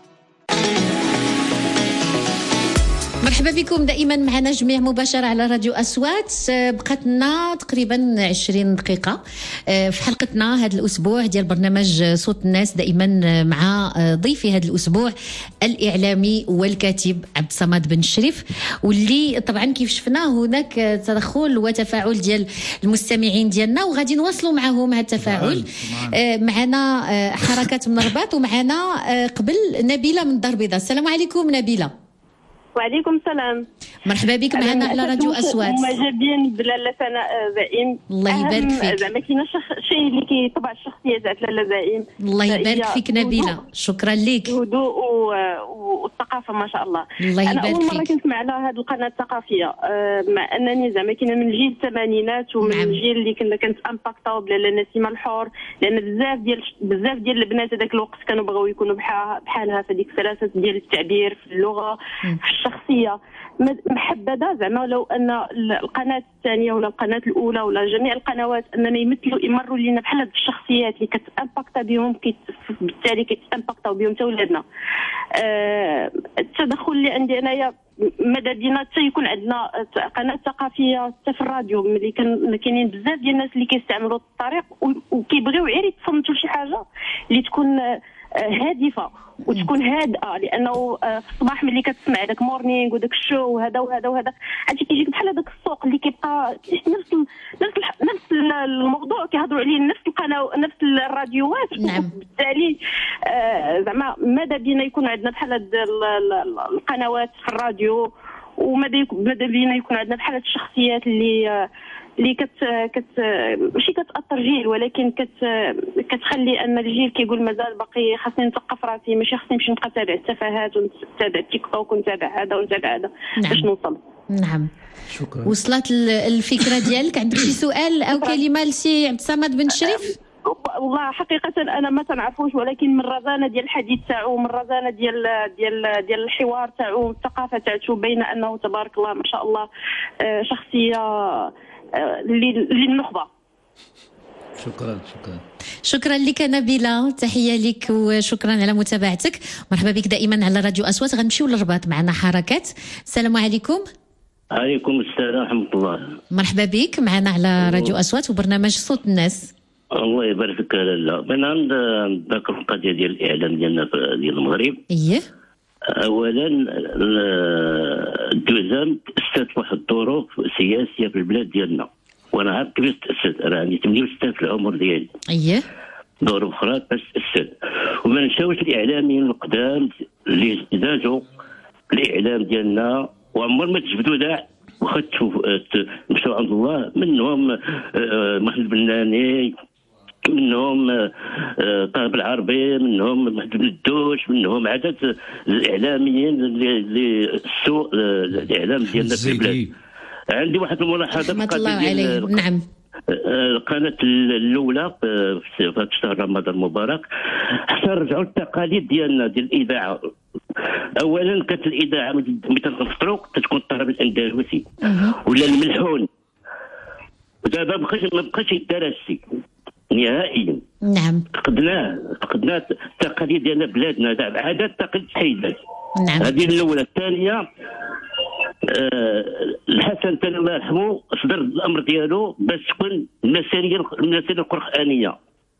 مرحبا بكم دائما معنا جميع مباشرة على راديو أصوات. بقات لنا تقريبا 20 دقيقة في حلقتنا هذا الأسبوع ديال برنامج صوت الناس، دائما مع ضيفي هذا الأسبوع الإعلامي والكاتب عبد الصمد بن الشريف، واللي طبعا كيف شفنا هناك تدخل وتفاعل ديال المستمعين ديالنا، وغادي نواصلوا معهم هذا التفاعل. معنا حركات من الرباط، ومعنا قبل نبيلة من الدار البيضاء. السلام عليكم نبيلة. وعليكم السلام. مرحبا بك معنا على راديو أصوات. معجبين بلاله سناء زعيم. الله يبارك فيك. زعما كاين شيء اللي كيطبع الشخصيه تاع لاله زعيم. الله يبارك فيك نبيله، شكرا لك. الهدوء والثقافه ما شاء الله. الله يبارك فيك. انا اول مره كنسمع على هذه القناه الثقافيه، مع انني زعما كاينه من جيل الثمانينات ومن الجيل اللي كنت امباكطاو بلاله نسيمه الحور، لان بزاف ديال البنات هذاك الوقت كانوا بغاو يكونوا بحالها في هذيك السلاسه ديال التعبير في اللغه في الشخصيه. محبذه زعما لو ان القناه الثانيه ولا القناه الاولى ولا جميع القنوات اننا يمروا لنا بحال هاد الشخصيات اللي كتامباكتا بهم، بالتالي كيتامباكتاو بهم حتى ولادنا. التدخل اللي عندي انايا ماذا بينا حتى يكون عندنا قناه ثقافيه حتى في الراديو، ملي كاينين بزاف ديال الناس اللي كيستعملوا الطريق وكيبغيو غير يتصنتوا شي حاجه اللي تكون هادفه وتكون هادئه، لانه في الصباح ملي كتسمع داك مورنينغ وداك الشو وهذا وهذا وهذا عرفتي كيجيك بحال هذاك السوق اللي كيبقى نفس الموضوع كيهضروا عليه نفس القناه نفس الراديوات. نعم. بالتالي زعما ماذا بينا يكون عندنا بحال هاد القنوات في الراديو، وماذا بينا يكون عندنا بحال هاد الشخصيات اللي ماشي كتاثر جيل، ولكن كتخلي ان الجيل كيقول مازال باقي خاصني نثقف راسي، ماشي خاصني نمشي نبقى تابع التفاهات ونتابع تيك توك ونتابع هذا ونتابع هذا باش نوصل. نعم شكرا. وصلت الفكره ديالك. عندك شي سؤال او كلمه لسي عبد الصمد بن الشريف؟ والله حقيقه انا ما تنعرفوش، ولكن من الرزانه ديال الحديث تاعو، من الرزانه ديال الحوار تاعو، الثقافه تاعو، بين انه تبارك الله ما شاء الله شخصيه للنخبه. شكرا لك نبيله، تحيه لك وشكرا على متابعتك. مرحبا بك دائما على راديو أصوات. غنمشيو للرباط، معنا حركات. السلام عليكم. عليكم السلام ورحمه الله. مرحبا بك معنا على راديو أصوات وبرنامج صوت الناس. الله يبارك فيك. لا من عند ذاك القضيه ديال الاعلام ديالنا ديال المغرب. اييه. اولا الدوزام تاسست واحد الظروف سياسيه في البلاد ديالنا، وانا عارف كيفاش تاسست. انا عندي 68 في العمر ديالي. اييه. ظروف اخرى باش تاسست، وما نساوش الاعلاميين القدام اللي احتاجوا الاعلام ديالنا وعمر ما تجبدوا كاع واخا مشاو عند الله. منهم محمد بناني، منهم طارق العربي، منهم محمد بن الدوش، منهم عدد الاعلاميين اللي السوء الاعلام ديالنا في البلاد. عندي واحد الملاحظه. رحمة الله عليه. نعم. القناه الاولى في هذا الشهر رمضان المبارك حتى رجعوا التقاليد ديالنا ديال الاذاعه. اولا كانت الاذاعه مثل الفطرو تكون الطرب الاندلسي ولا الملحون، ودابا ما بقاش يدرسي نهائيا. نعم. فقدنا التقاليد ديالنا بلادنا، عادات تقاليد حيدات. نعم. هذه الاولى. الثانيه الحسن كان الله يرحمه صدر الامر ديالو باش تكون المسائل القرانيه.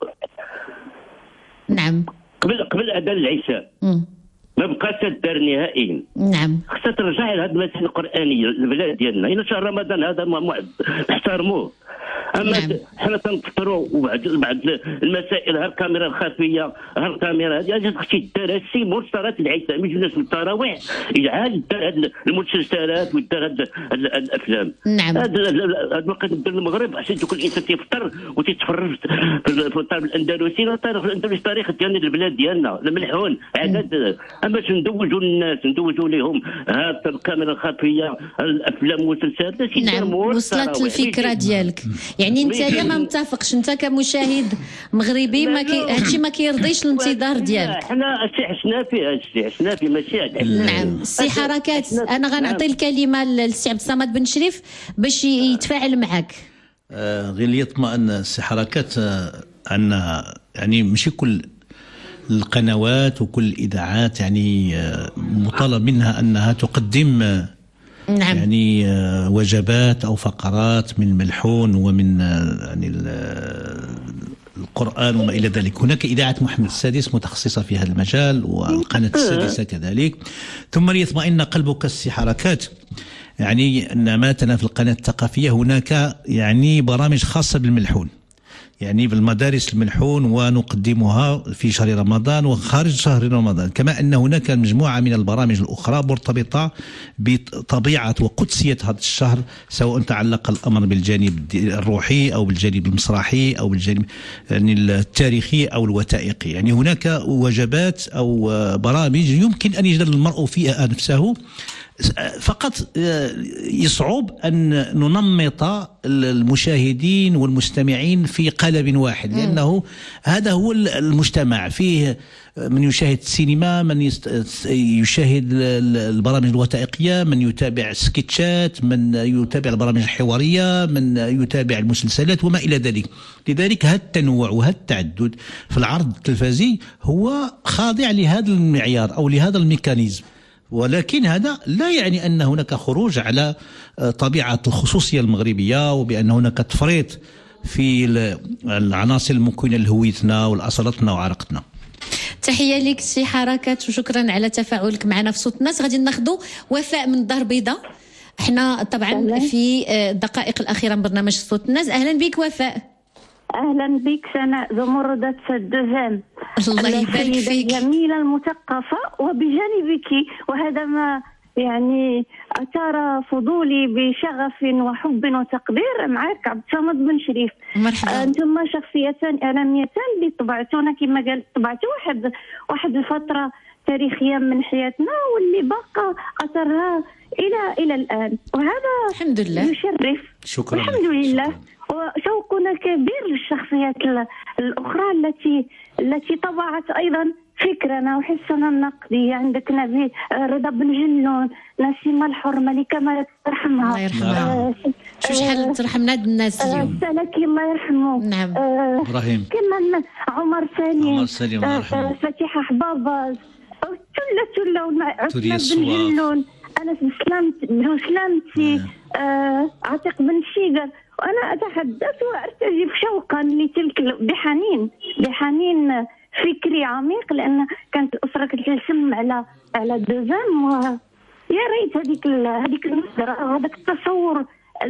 نعم. قبل اذان العشاء ما بقاش تدار نهائيا. نعم. خاصها ترجع لهذه المسائل القرانيه البلاد ديالنا. الى شهر رمضان هذا نحترموه. اما حنا تنفطروا وبعد المسائل ها الكاميرا الخفيه ها الكاميرا هذه اختي دار السي مرسلات العيسى من الناس التراويح عاد دار هاد المسلسلات ودار هاد الافلام. نعم هاد الوقت ديال المغرب عشان كل انسان تيفطر وتتفرج في الطرب الاندلسي الاندلسي التاريخ ديالنا البلاد ديالنا الملحون عادات. اما ندوجوا الناس ندوجوا لهم هاد الكاميرا الخفيه الافلام والمسلسلات. نعم وصلت الفكره ديالك. يعني انت ما متفقش انت كمشاهد مغربي هادشي ما كيرضيش الانتظار ديالك. حنا عشنا فيه ماشي. نعم السي حركات انا غنعطي الكلمه للسي عبد الصمد بن شريف باش يتفاعل معك. غير ليطمئن السي حركات ان يعني ماشي كل القنوات وكل الاذاعات يعني مطالب منها انها تقدم نعم. يعني وجبات أو فقرات من الملحون ومن يعني القرآن وما إلى ذلك. هناك إذاعة محمد السادس متخصصة في هذا المجال والقناة السادسة كذلك. ثم ليطمئن قلبك السي حركات يعني أن مثلا في القناة الثقافية هناك يعني برامج خاصة بالملحون يعني بالمدارس الملحون ونقدمها في شهر رمضان وخارج شهر رمضان. كما أن هناك مجموعة من البرامج الأخرى مرتبطة بطبيعة وقدسية هذا الشهر سواء تعلق الأمر بالجانب الروحي أو بالجانب المسرحي أو بالجانب يعني التاريخي أو الوثائقي. يعني هناك وجبات أو برامج يمكن أن يجد المرء فيها نفسه. فقط يصعب أن ننمط المشاهدين والمستمعين في قالب واحد لأنه هذا هو المجتمع. فيه من يشاهد السينما، من يشاهد البرامج الوثائقية، من يتابع سكتشات، من يتابع البرامج الحوارية، من يتابع المسلسلات وما إلى ذلك. لذلك هذا التنوع وهذا التعدد في العرض التلفزي هو خاضع لهذا المعيار أو لهذا الميكانيزم. ولكن هذا لا يعني أن هناك خروج على طبيعة الخصوصية المغربية وبأن هناك تفريط في العناصر المكونة لهويتنا والأصالتنا وعرقتنا. تحية لك سي حركات وشكرا على تفاعلك معنا في صوت الناس. غادي ناخذوا وفاء من الدار البيضاء. احنا طبعا في الدقائق الأخيرة من برنامج صوت الناس. أهلا بك وفاء. اهلا بك سناء زمردة الدجان. الله يبارك فيك. جميلة المثقفة وبجانبك وهذا ما يعني أثار فضولي بشغف وحب وتقدير معك عبد الصمد بن شريف. مرحبا. أنتم شخصيتان إعلاميتان اللي طبعتونا كما قال طبعتوا واحد الفترة تاريخية من حياتنا واللي بقى أثرها إلى الآن وهذا الحمد لله يشرف. شكرا. الحمد لله. وشوقنا كبير للشخصيات الأخرى التي طبعت أيضا فكرنا وحسنا النقدي. عندك نبي رضا بن جلون، نسيمة الحر، ملكة ما ترحمها الله يرحمها. شو شحال ترحمنا هاد الناس اليوم. سلكي الله يرحمه. نعم. إبراهيم. كمان عمر سليم. الله يرحمه. فتيحة حباباز. عثمان بن جلون. أنس سلامتي. عتيق بن شيقر. وأنا أتحدث وأرتجف شوقا لتلك بحنين فكري عميق لأن كانت الأسرة كتلسم على الدوزام ويا ريت هذيك النظرة وهذاك التصور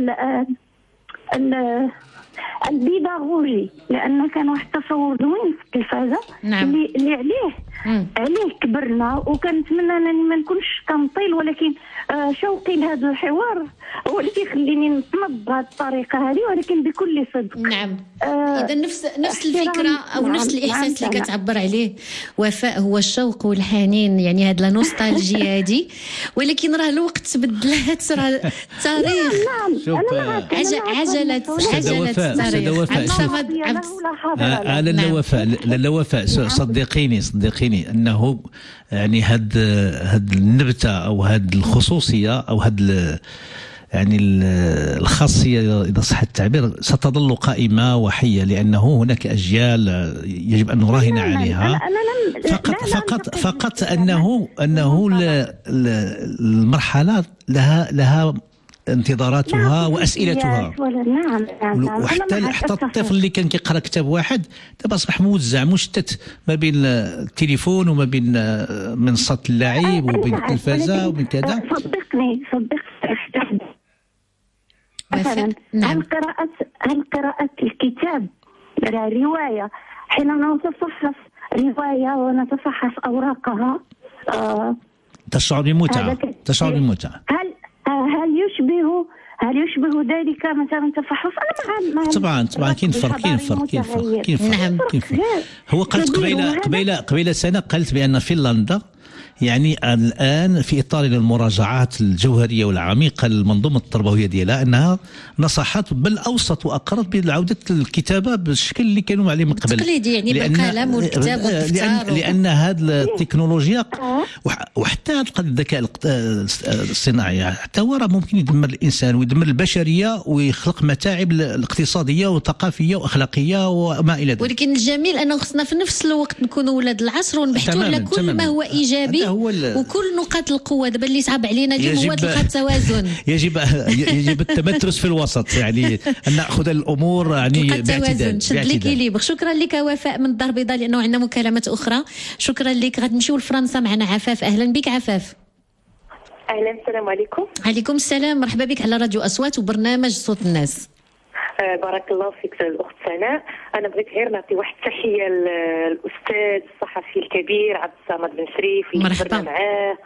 البيداغوجي لأن كان واحد التصور زوين في التلفازة. نعم. اللي عليه كبرنا وكنتمنى أنني ما نكونش كنطيل ولكن شوقي لهذا الحوار هو اللي كيخليني نتنظ بهذه الطريقة هذه ولكن بكل صدق. نعم. إذا نفس الفكرة أو نفس الإحساس اللي كتعبر عليه وفاء هو الشوق والحنين يعني هاد النوستالجيا هذه ولكن راه الوقت بدلات راه التاريخ. عجلت التاريخ. لا وفاء صدقيني أنه يعني هاد النبتة أو هاد الخصوصية أو هاد يعني الخاصية إذا صح التعبير ستظل قائمة وحية لأنه هناك أجيال يجب أن نراهن عليها. فقط أنه المرحلة لها انتظاراتها واسئلتها. وحتى الطفل اللي كان كيقرا كتاب واحد دابا اصبح موزع مشتت ما بين التليفون وما بين منصه اللعب وبين التلفازه وبين كذا. صدقني مثلا نعم. هل قراءة الكتاب رواية حينما نتصفح رواية ونتصفح أوراقها تشعر بالمتعة. هل يشبه ذلك مثلا تفحص؟ طبعا كاين فرق. نعم. هو قلت قبيل سنة قلت بأن فنلندا يعني الآن في إطار المراجعات الجوهرية والعميقة للمنظومة التربوية ديالها أنها نصحت بل أوصت وأقرت بعودة الكتابة بالشكل اللي كانوا عليه من قبل تقليدي، يعني بالقلم والكتاب والدفتر. لأن هذه التكنولوجيا وحتى الذكاء الصناعي حتى هو راه ممكن يدمر الإنسان ويدمر البشرية ويخلق متاعب الاقتصادية وثقافية وأخلاقية وما إلى ذلك. ولكن الجميل أنه خصنا في نفس الوقت نكونوا ولاد العصر ونبحثوا على كل ما هو إيجابي وكل نقاط القوة. دابا اللي صعب علينا اليوم هو تلقى التوازن. يجب التمترس في الوسط، يعني أن نأخذ الأمور يعني باعتدال. شد ليكيليبر. شكرا لك وفاء من الدار البيضاء، لأنه عندنا مكالمات أخرى. شكرا لك. غنمشيو لفرنسا، معنا عفاف. أهلا بك عفاف. أهلا، السلام عليكم. عليكم السلام، مرحبا بك على راديو أصوات وبرنامج صوت الناس. بارك الله فيك الأخت سناء. أنا بغيت غير نعطي واحد التحية للأستاذ الصحفي الكبير عبد الصمد بن شريف اللي كبرنا معاه،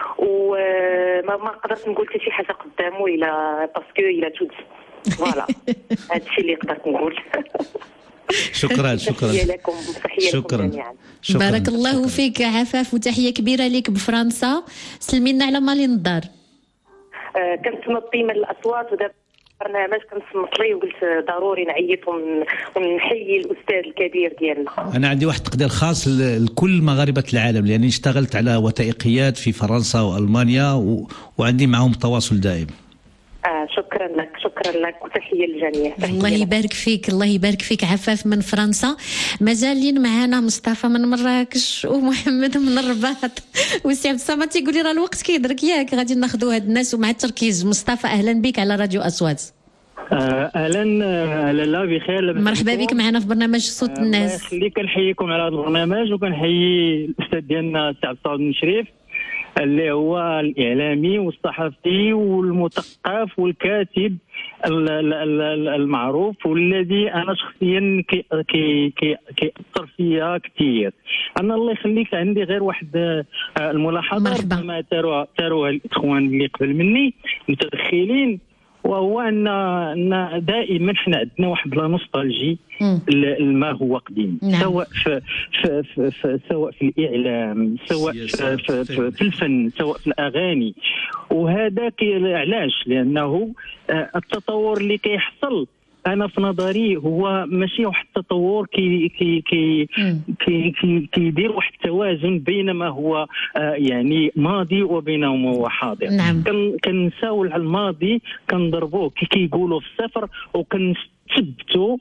وما قدرت نقول حتى شي حاجة قدامه إلا باسكو إلا تود فوالا. هذا الشيء اللي قدرت نقول. شكرا تحية لكم، تحية لكم جميعا. بارك الله فيك عفاف، وتحية كبيرة لك بفرنسا. سلمينا على مالي الدار. كنت تنظي من الأصوات ودابا برنامج كنصمت ليه وقلت ضروري نعيط ونحيي الاستاذ الكبير ديالنا. انا عندي واحد التقدير خاص لكل مغاربه العالم، لاني اشتغلت على وثائقيات في فرنسا والمانيا وعندي معهم تواصل دائم. شكرا لك وتحيه للجميع. الله يبارك فيك، الله يبارك فيك عفاف من فرنسا. مازالين معنا مصطفى من مراكش ومحمد من الرباط وسي عبد الصمد تيقول لي راه الوقت كيدرك ياك، غادي ناخذوا هاد الناس ومع التركيز. مصطفى اهلا بك على راديو اصوات. اهلا لاله بخير. مرحبا بك معنا في برنامج صوت الناس. الله يخليك، كنحييكم على هذا البرنامج وكنحيي الاستاذ ديالنا السي عبد الصمد بن شريف اللي هو الإعلامي والصحفي والمثقف والكاتب المعروف، والذي أنا شخصيا كيأثر فيا كثير. أنا الله يخليك عندي غير واحد الملاحظة كما تروها الإخوان اللي قبل مني متدخلين، وهو أن دائما حنا عندنا واحد لا نوستالجي ما هو قديم. نعم. سواء سواء في الإعلام، سواء في الفن، سواء في الأغاني. وهذا علاش؟ لأنه التطور اللي كيحصل أنا في نظري هو ماشي واحد التطور كيدير واحد التوازن بين ما هو يعني ماضي وبين ما هو حاضر. نعم. كنساو على الماضي، كنضربوه كيقولوا في السفر، وكنثبتوا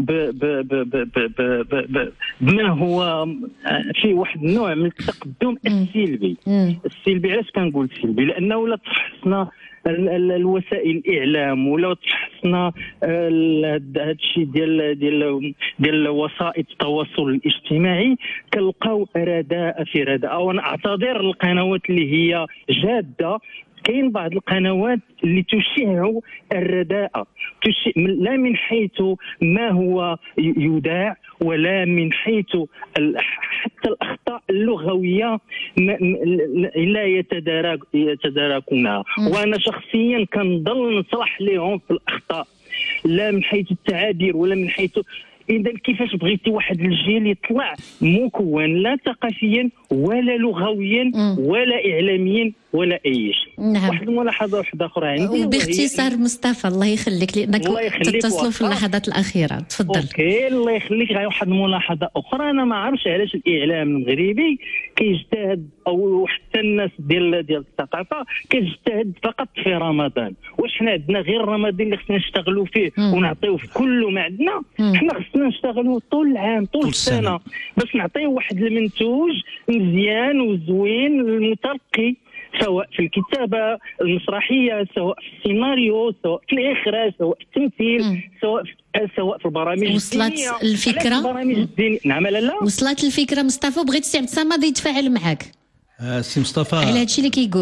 بما هو في واحد النوع من التقدم السلبي. علاش كنقول سلبي؟ لأنه لا تحسنا الوسائل الاعلام ولا تحسنا هذا الشيء ديال وسائط التواصل الاجتماعي، كنلقاو رداء في رداء. وانا اعتذر القنوات اللي هي جاده، كاين بعض القنوات اللي تشيع الرداء، لا من حيث ما هو يذاع ولا من حيث حتى الأخطاء اللغوية لا يتداركونها. وأنا شخصيا كنضل نصلح لهم في الأخطاء، لا من حيث التعابير ولا من حيث إذا كيفاش بغيتي واحد الجيل يطلع مكون لا ثقافيا ولا لغويا ولا إعلاميا ولا أي شيء. نعم. واحد الملاحظة واحدة أخرى عندي وباختصار مصطفى الله يخليك، لأنك تتصلوا في اللحظات الأخيرة. تفضل. أوكي، الله يخليك. واحد الملاحظة أخرى، أنا ما عرفش علاش الإعلام المغربي كيجتهد أو حتى الناس ديال الثقافة كيجتهد فقط في رمضان. واش حنا عندنا غير رمضان اللي خصنا نشتغلوا فيه ونعطيوه في كل ما عندنا؟ حنا خصنا نشتغلوا طول العام طول السنة باش نعطيو واحد المنتوج مزيان وزوين للمتلقي، سواء في الكتابة المسرحية، سواء في السيناريو، سواء في الإخراج، سواء في التمثيل، سواء في البرامج الدينية. وصلت الفكرة؟ البرامج الدينية. نعم لا وصلت الفكرة مصطفى. بغيت السي عبد الصمد يتفاعل معك سي مصطفى على هادشي اللي كيقول.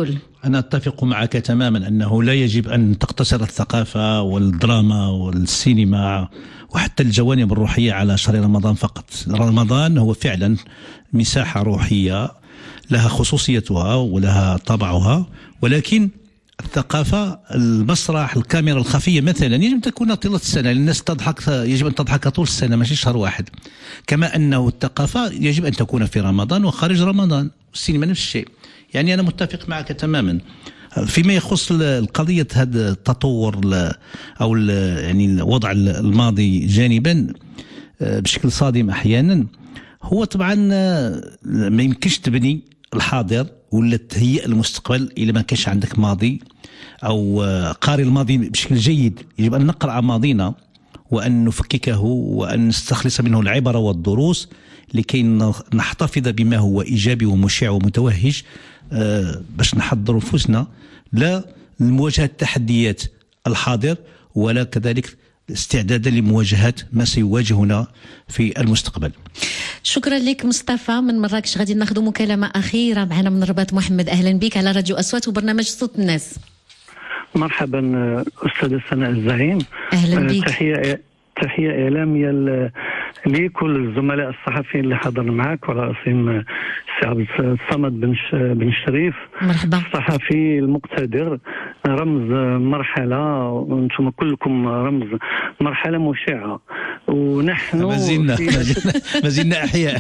أنا أتفق معك تماما أنه لا يجب أن تقتصر الثقافة والدراما والسينما وحتى الجوانب الروحية على شهر رمضان فقط. رمضان هو فعلا مساحة روحية لها خصوصيتها ولها طبعها، ولكن الثقافة، المسرح، الكاميرا الخفية مثلا يجب أن تكون طيلة السنة. الناس تضحك، يجب أن تضحك طول السنة ماشي شهر واحد. كما أنه الثقافة يجب أن تكون في رمضان وخارج رمضان. السينما نفس الشيء. يعني أنا متفق معك تماما. فيما يخص القضية هذا التطور أو يعني وضع الماضي جانبا بشكل صادم أحيانا، هو طبعا ما يمكنش تبني الحاضر ولا تهيئ المستقبل إذا ما كانش عندك ماضي أو قارئ الماضي بشكل جيد. يجب أن نقرأ ماضينا وأن نفككه وأن نستخلص منه العبر والدروس لكي نحتفظ بما هو إيجابي ومشع ومتوهج، باش نحضر أنفسنا لا لمواجهة تحديات الحاضر ولا كذلك استعدادا لمواجهة ما سيواجهنا في المستقبل. شكرا لك مصطفى من مراكش. غادي ناخذ مكالمة أخيرة معنا من الرباط. محمد، أهلا بك على راديو أصوات وبرنامج صوت الناس. مرحبا أستاذة سناء الزعيم. أهلا بك. تحية إعلامية لكل الزملاء الصحفيين اللي حضرنا معك، وعلى رأسهم السي عبد الصمد بن الشريف. مرحبا. الصحفي المقتدر، رمز مرحلة، وانتم كلكم رمز مرحلة مشعة، ونحن ما زلنا أحياء.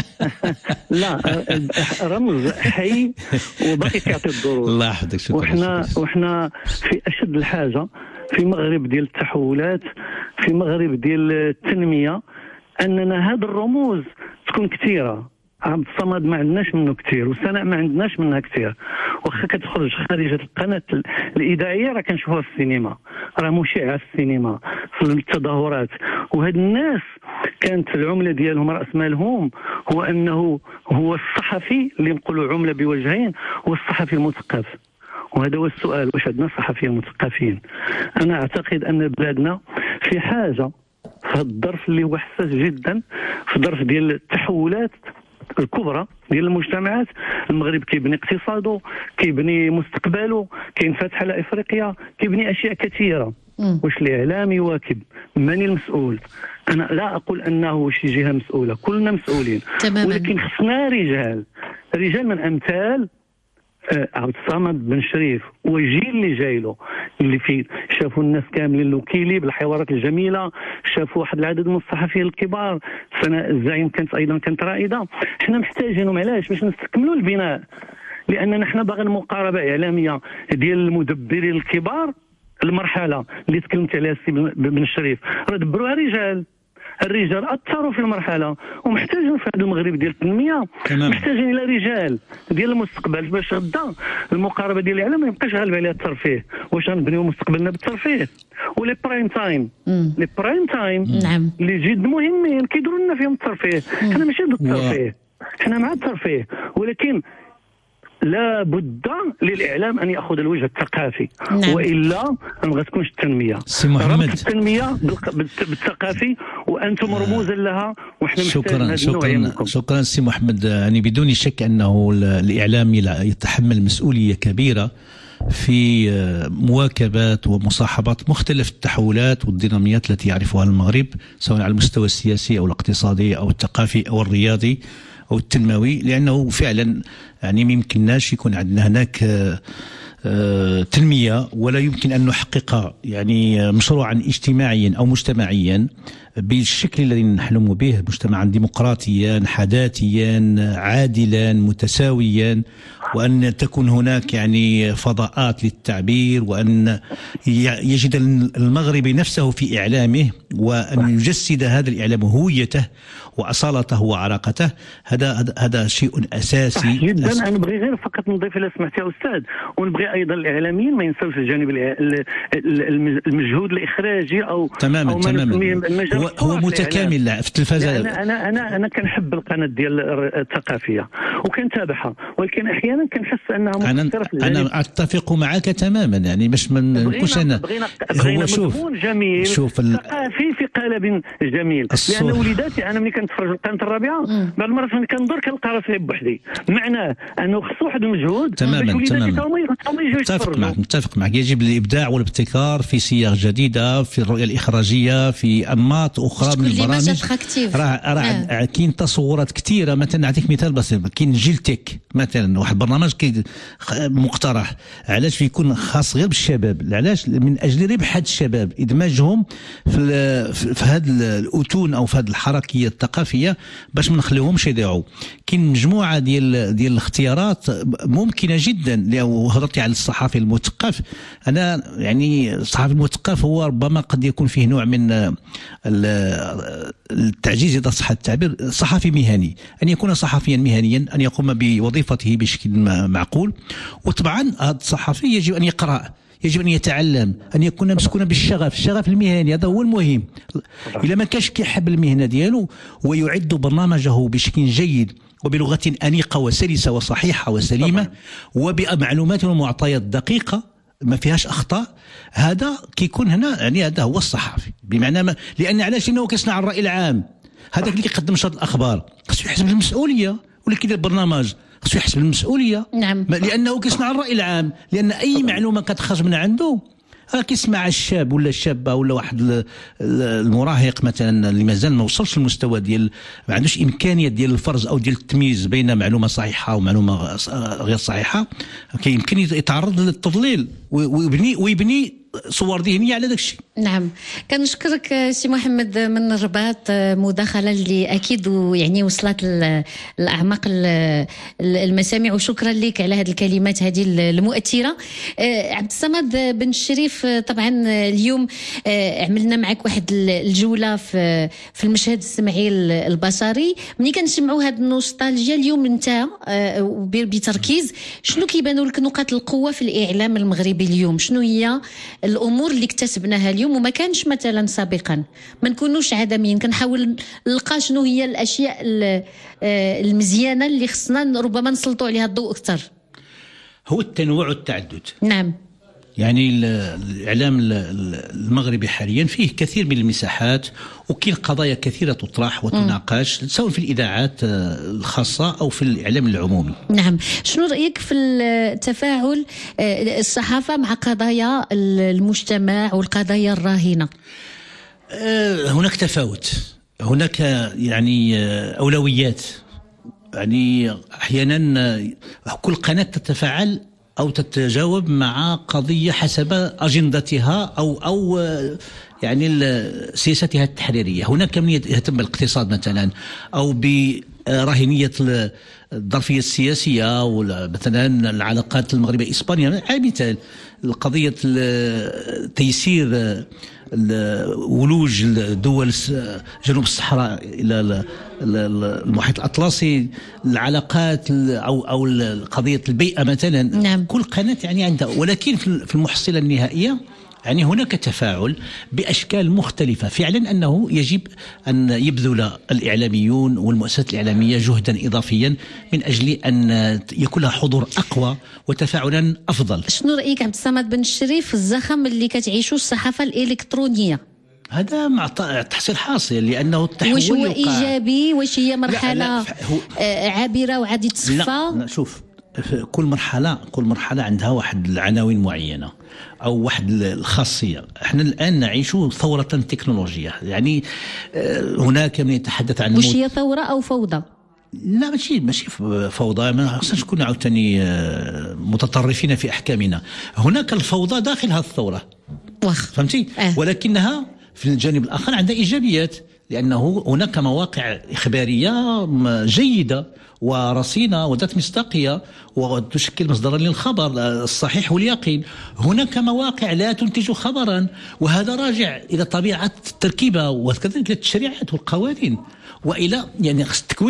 لا، رمز حي وباقي يعطي الدروس. الله يحفظك. شكرا. وحنا في أشد الحاجة في مغرب ديال التحولات، في مغرب ديال التنمية، أننا هذه الرموز تكون كثيرة. عبد الصمد ما عندناش منه كثير، وسناء ما عندناش منها كثير. واخا كتخرج خارج القناة الإذاعية راه كنشوفوها في السينما، راه مشعة في السينما في التظاهرات. وهاد الناس كانت العملة ديالهم، رأس مالهم هو الصحفي اللي نقولوا عملة بوجهين، هو الصحفي المثقف. وهذا هو السؤال، واش عندنا صحفيين مثقفين؟ أنا أعتقد أن بلادنا في حاجة في هذا الظرف اللي هو حساس جدا، في الظرف ديال التحولات الكبرى ديال المجتمعات. المغرب كيبني اقتصاده، كيبني مستقبله، كينفتح على افريقيا، كيبني اشياء كثيره. واش الاعلام يواكب؟ من المسؤول؟ انا لا اقول انه شي جهه مسؤوله، كلنا مسؤولين تماما. ولكن خصنا رجال من امثال عبد الصمد بن الشريف والجيل اللي جاي له، اللي فيه شافوا الناس كاملين الوكيلي بالحوارات الجميله، شافوا واحد العدد من الصحفيين الكبار. سناء الزعيم كانت رائده. احنا محتاجينهم علاش؟ باش نستكملوا البناء، لاننا احنا باغيين مقاربه اعلاميه ديال المدبرين الكبار. المرحله اللي تكلمت عليها السي بن الشريف راه دبروها الرجال اثروا في المرحله، ومحتاجين في هذا المغرب ديال التنميه، محتاجين الى رجال ديال المستقبل باش غدا المقاربه ديال الاعلام ما يبقاش غالب عليها الترفيه. واش غنبنيو مستقبلنا بالترفيه؟ ولي برايم تايم، لي برايم تايم نعم اللي جد مهمين كيديروا لنا فيهم الترفيه. حنا ماشي ضد الترفيه، حنا مع الترفيه، ولكن لا بد للإعلام أن يأخذ الوجه الثقافي. نعم. وإلا ما غتكونش التنمية. ربط التنمية بالثقافي، وأنتم رموزا لها، وإحنا شكرا سي محمد. يعني بدون شك أنه الإعلام يتحمل مسؤولية كبيرة في مواكبة ومصاحبة مختلف التحولات والديناميات التي يعرفها المغرب، سواء على المستوى السياسي أو الاقتصادي أو الثقافي أو الرياضي أو التنموي. لأنه فعلا يعني ما يمكنناش يكون عندنا هناك تنمية ولا يمكن أن نحقق يعني مشروعا اجتماعيا أو مجتمعيا بالشكل الذي نحلم به، مجتمعا ديمقراطيا حداثيا عادلا متساويا، وأن تكون هناك يعني فضاءات للتعبير، وأن يجد المغربي نفسه في إعلامه، وأن يجسد هذا الإعلام هويته وأصالته وعراقته. هذا شيء أساسي جدا. أنا نبغي غير فقط نضيف إلى سمحت يا أستاذ، ونبغي ايضا الاعلاميين ما ينسوش الجانب المجهود الاخراجي او تماما هو متكامل في التلفازه. انا كنحب القناه ديال الثقافيه وكنتابعها، ولكن احيانا كنحس انها مقصره في الجانب. انا اتفق معك تماما، يعني باش ما نكونش انا بغينا مضمون جميل ثقافي في قالب جميل. لان وليداتي انا ملي كنتفرج القناه الرابعه بعض المرات ملي كندور كنلقى راسي بوحدي، معناه انه خص واحد المجهود. تماما متفق معك. يجب الابداع والابتكار في صيغ جديده، في الرؤيه الاخراجيه، في انماط اخرى من البرامج. راه كاين تصورات كثيره. مثلا نعطيك مثال بسيط، كاين جيلتك مثلا، واحد البرنامج مقترح علاش يكون خاص غير بالشباب، علاش من اجل ربح هاد الشباب، ادماجهم في هذا الاتون او في هذه الحركيه الثقافيه باش ما نخليوهمش يضيعوا. كاين مجموعه ديال الاختيارات ممكنه جدا. وهضرتي على الصحافي المثقف، انا يعني الصحافي المثقف هو ربما قد يكون فيه نوع من التعجيز اذا صح التعبير. صحفي مهني، ان يكون صحفيا مهنيا، ان يقوم بوظيفته بشكل معقول. وطبعا هذا الصحفي يجب ان يقرأ، يجب ان يتعلم، ان يكون مسكونا بالشغف، الشغف المهني هذا هو المهم. اذا ما كانش كيحب المهنه ديالو ويعد برنامجه بشكل جيد وبلغه انيقه وسلسه وصحيحه وسليمه وبمعلومات ومعطيات دقيقه ما فيهاش اخطاء، هذا كيكون هنا يعني هذا هو الصحفي. بمعنى لان علاش؟ لانه كيصنع الراي العام. هذاك اللي كيقدم نشاط الاخبار خصو يحسب المسؤوليه، واللي كيدير برنامج خصو يحسب المسؤوليه. نعم. لانه كيصنع الراي العام، لان اي معلومه كتخرج من عنده كيسمع الشاب ولا الشابه ولا واحد المراهق مثلا اللي مازال ما وصلش للمستوى ديال ما عندوش امكانيه ديال الفرز او ديال التمييز بين معلومه صحيحه ومعلومه غير صحيحه، يمكن يتعرض للتضليل ويبني صور ذهنيه على داك الشيء. نعم، كنشكرك سي محمد من الرباط، مداخله اللي اكيد يعني وصلت لاعماق المسامع، وشكرا لك على هذه الكلمات هذه المؤثره. عبد الصمد بن الشريف، طبعا اليوم عملنا معك واحد الجوله في المشهد السمعي البصري. ملي كنسمعوا هذه النوستالجيا اليوم انت بتركيز، شنو كيبانوا لك نقاط القوه في الاعلام المغربي اليوم؟ شنو هي الامور اللي اكتسبناها اليوم وما كانش مثلا سابقا؟ ما نكونوش عدميين، كنحاول نلقى شنو هي الاشياء المزيانه اللي خصنا ربما نسلطوا عليها الضوء اكثر. هو التنوع والتعدد. نعم، يعني الاعلام المغربي حاليا فيه كثير من المساحات، وكاين قضايا كثيره تطرح وتناقش سواء في الاذاعات الخاصه او في الاعلام العمومي. نعم، شنو رايك في التفاعل الصحافه مع قضايا المجتمع والقضايا الراهنه؟ هناك تفاوت، هناك يعني اولويات. يعني احيانا كل قناه تتفاعل أو تتجاوب مع قضية حسب أجندتها أو يعني سياستها التحريرية. هناك من يهتم بالاقتصاد مثلا أو برهنية الظرفية السياسية، مثلا العلاقات المغربية إسبانيا على مثال، قضية تيسير ولوج دول جنوب الصحراء إلى المحيط الأطلسي، العلاقات أو قضية البيئة مثلا. نعم. كل قناة يعني عندها، ولكن في المحصلة النهائية يعني هناك تفاعل بأشكال مختلفة. فعلا أنه يجب أن يبذل الإعلاميون والمؤسسات الإعلامية جهدا إضافيا من أجل أن يكون لها حضور أقوى وتفاعلا أفضل. شنو رأيك عبد الصمد بن الشريف في الزخم اللي كتعيشوا الصحافة الإلكترونية؟ هذا مع تحصيل حاصل، لأنه التحول واش هو إيجابي؟ واش هي مرحلة عابرة وعادي تصفى؟ لا شوف، كل مرحلة عندها واحد العناوين معينة أو واحد الخاصية. احنا الآن نعيش ثورة تكنولوجية، يعني هناك من يتحدث عن واش هي ثورة أو فوضى؟ لا ماشي فوضى، ما خصناش نكون عاوتاني متطرفين في أحكامنا. هناك الفوضى داخل هذه الثورة، فهمتي؟ ولكنها في الجانب الآخر عندها إيجابيات، لأنه هناك مواقع إخبارية جيدة ورصينة وذات مصداقية وتشكل مصدرا للخبر الصحيح واليقين. هناك مواقع لا تنتج خبرا، وهذا راجع إلى طبيعة التركيبة وكذلك التشريعات والقوانين وإلى يعني التكوين.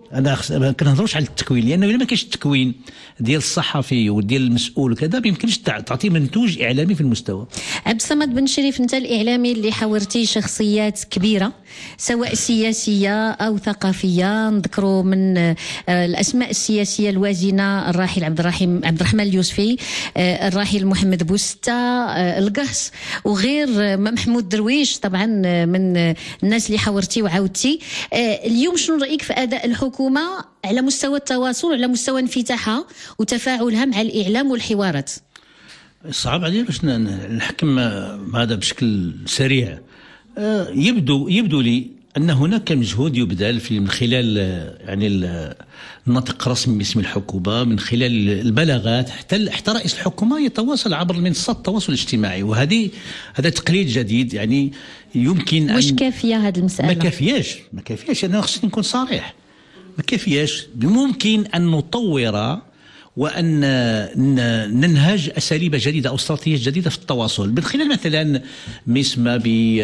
انا ما كنهضروش على التكوين، لانه الا ما كاينش التكوين ديال الصحفي وديال المسؤول وكذا ما يمكنش تعطي منتوج اعلامي في المستوى. عبد الصمد بن شريف، انت الاعلامي اللي حاورتي شخصيات كبيره سواء سياسيه او ثقافيه، نذكروا من الاسماء السياسيه الوازنه الراحل عبد الرحمن اليوسفي، الراحل محمد بوستة، القهس، وغير محمود درويش طبعا من الناس اللي حاورتي وعاودتي. اليوم شنو رايك في اداء الحكومه على مستوى التواصل وعلى مستوى انفتاحها وتفاعلها مع الاعلام والحوارات؟ صعب علينا باش نحكم هذا بشكل سريع. يبدو لي ان هناك مجهود يبذل من خلال يعني الناطق الرسمي باسم الحكومه، من خلال البلاغات، حتى رئيس الحكومه يتواصل عبر منصات التواصل الاجتماعي، هذا تقليد جديد. يعني يمكن واش كافيه هذه المساله؟ ما كافياش انا خصني نكون صريح، ما كافياش. ممكن ان نطور وأن ننهج أساليب جديدة أو استراتيجيات جديدة في التواصل، من خلال مثلا ما يسمى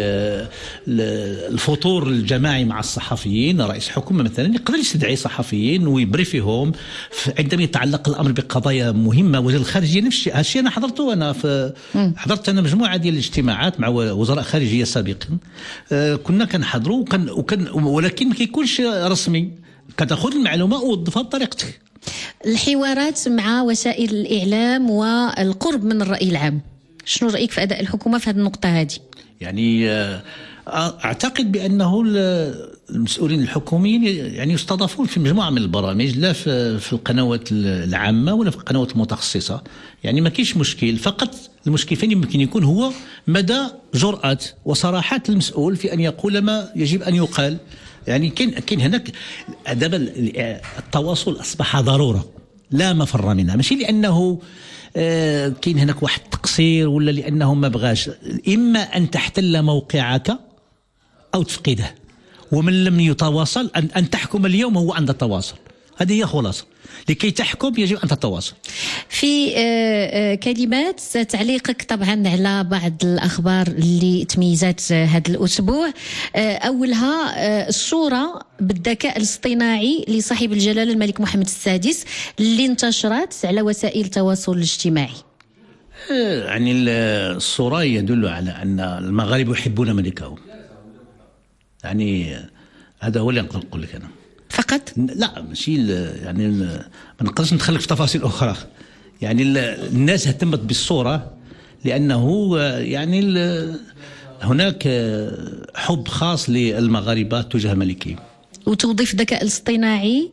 بالفطور الجماعي مع الصحفيين. رئيس الحكومة مثلا يقدر يستدعي صحفيين ويبريفيهم عندما يتعلق الأمر بقضايا مهمة. وزير الخارجية نفس الشيء، هذا الشيء أنا حضرته. حضرت أنا مجموعة ديال الاجتماعات مع وزراء خارجية سابقين، كنا كنحضروا ولكن ما كيكونش رسمي، كتاخذ المعلومة ووظفها بطريقتك. الحوارات مع وسائل الإعلام والقرب من الرأي العام، شنو رأيك في أداء الحكومة في هذه النقطة هذه؟ يعني أعتقد بأنه المسؤولين الحكوميين يعني يستضافون في مجموعة من البرامج، لا في القنوات العامة ولا في القنوات المتخصصة. يعني ما كاينش مشكل، فقط المشكل فين يمكن يكون هو مدى جرأة وصراحة المسؤول في أن يقول ما يجب أن يقال. يعني كاين هناك دابا التواصل اصبح ضروره لا مفر منها، ماشي لانه كاين هناك واحد التقصير ولا لانه ما بغاش، اما ان تحتل موقعك او تفقده، ومن لم يتواصل ان تحكم اليوم هو عند التواصل. هذه هي خلاصه، لكي تحكم يجب أن تتواصل. في كلمات تعليقك طبعا على بعض الأخبار اللي تميزت هذا الأسبوع، أولها الصورة بالذكاء الاصطناعي لصاحب الجلالة الملك محمد السادس اللي انتشرت على وسائل التواصل الاجتماعي. يعني الصورة يدل على أن المغاربة يحبون ملكهم. يعني هذا هو اللي أقدر أقول لك أنا فقط. لا ماشي يعني ما نقدرش ندخلك في تفاصيل أخرى. يعني الناس اهتمت بالصورة لأنه يعني هناك حب خاص للمغاربة تجاه ملكهم. وتوظيف الذكاء الاصطناعي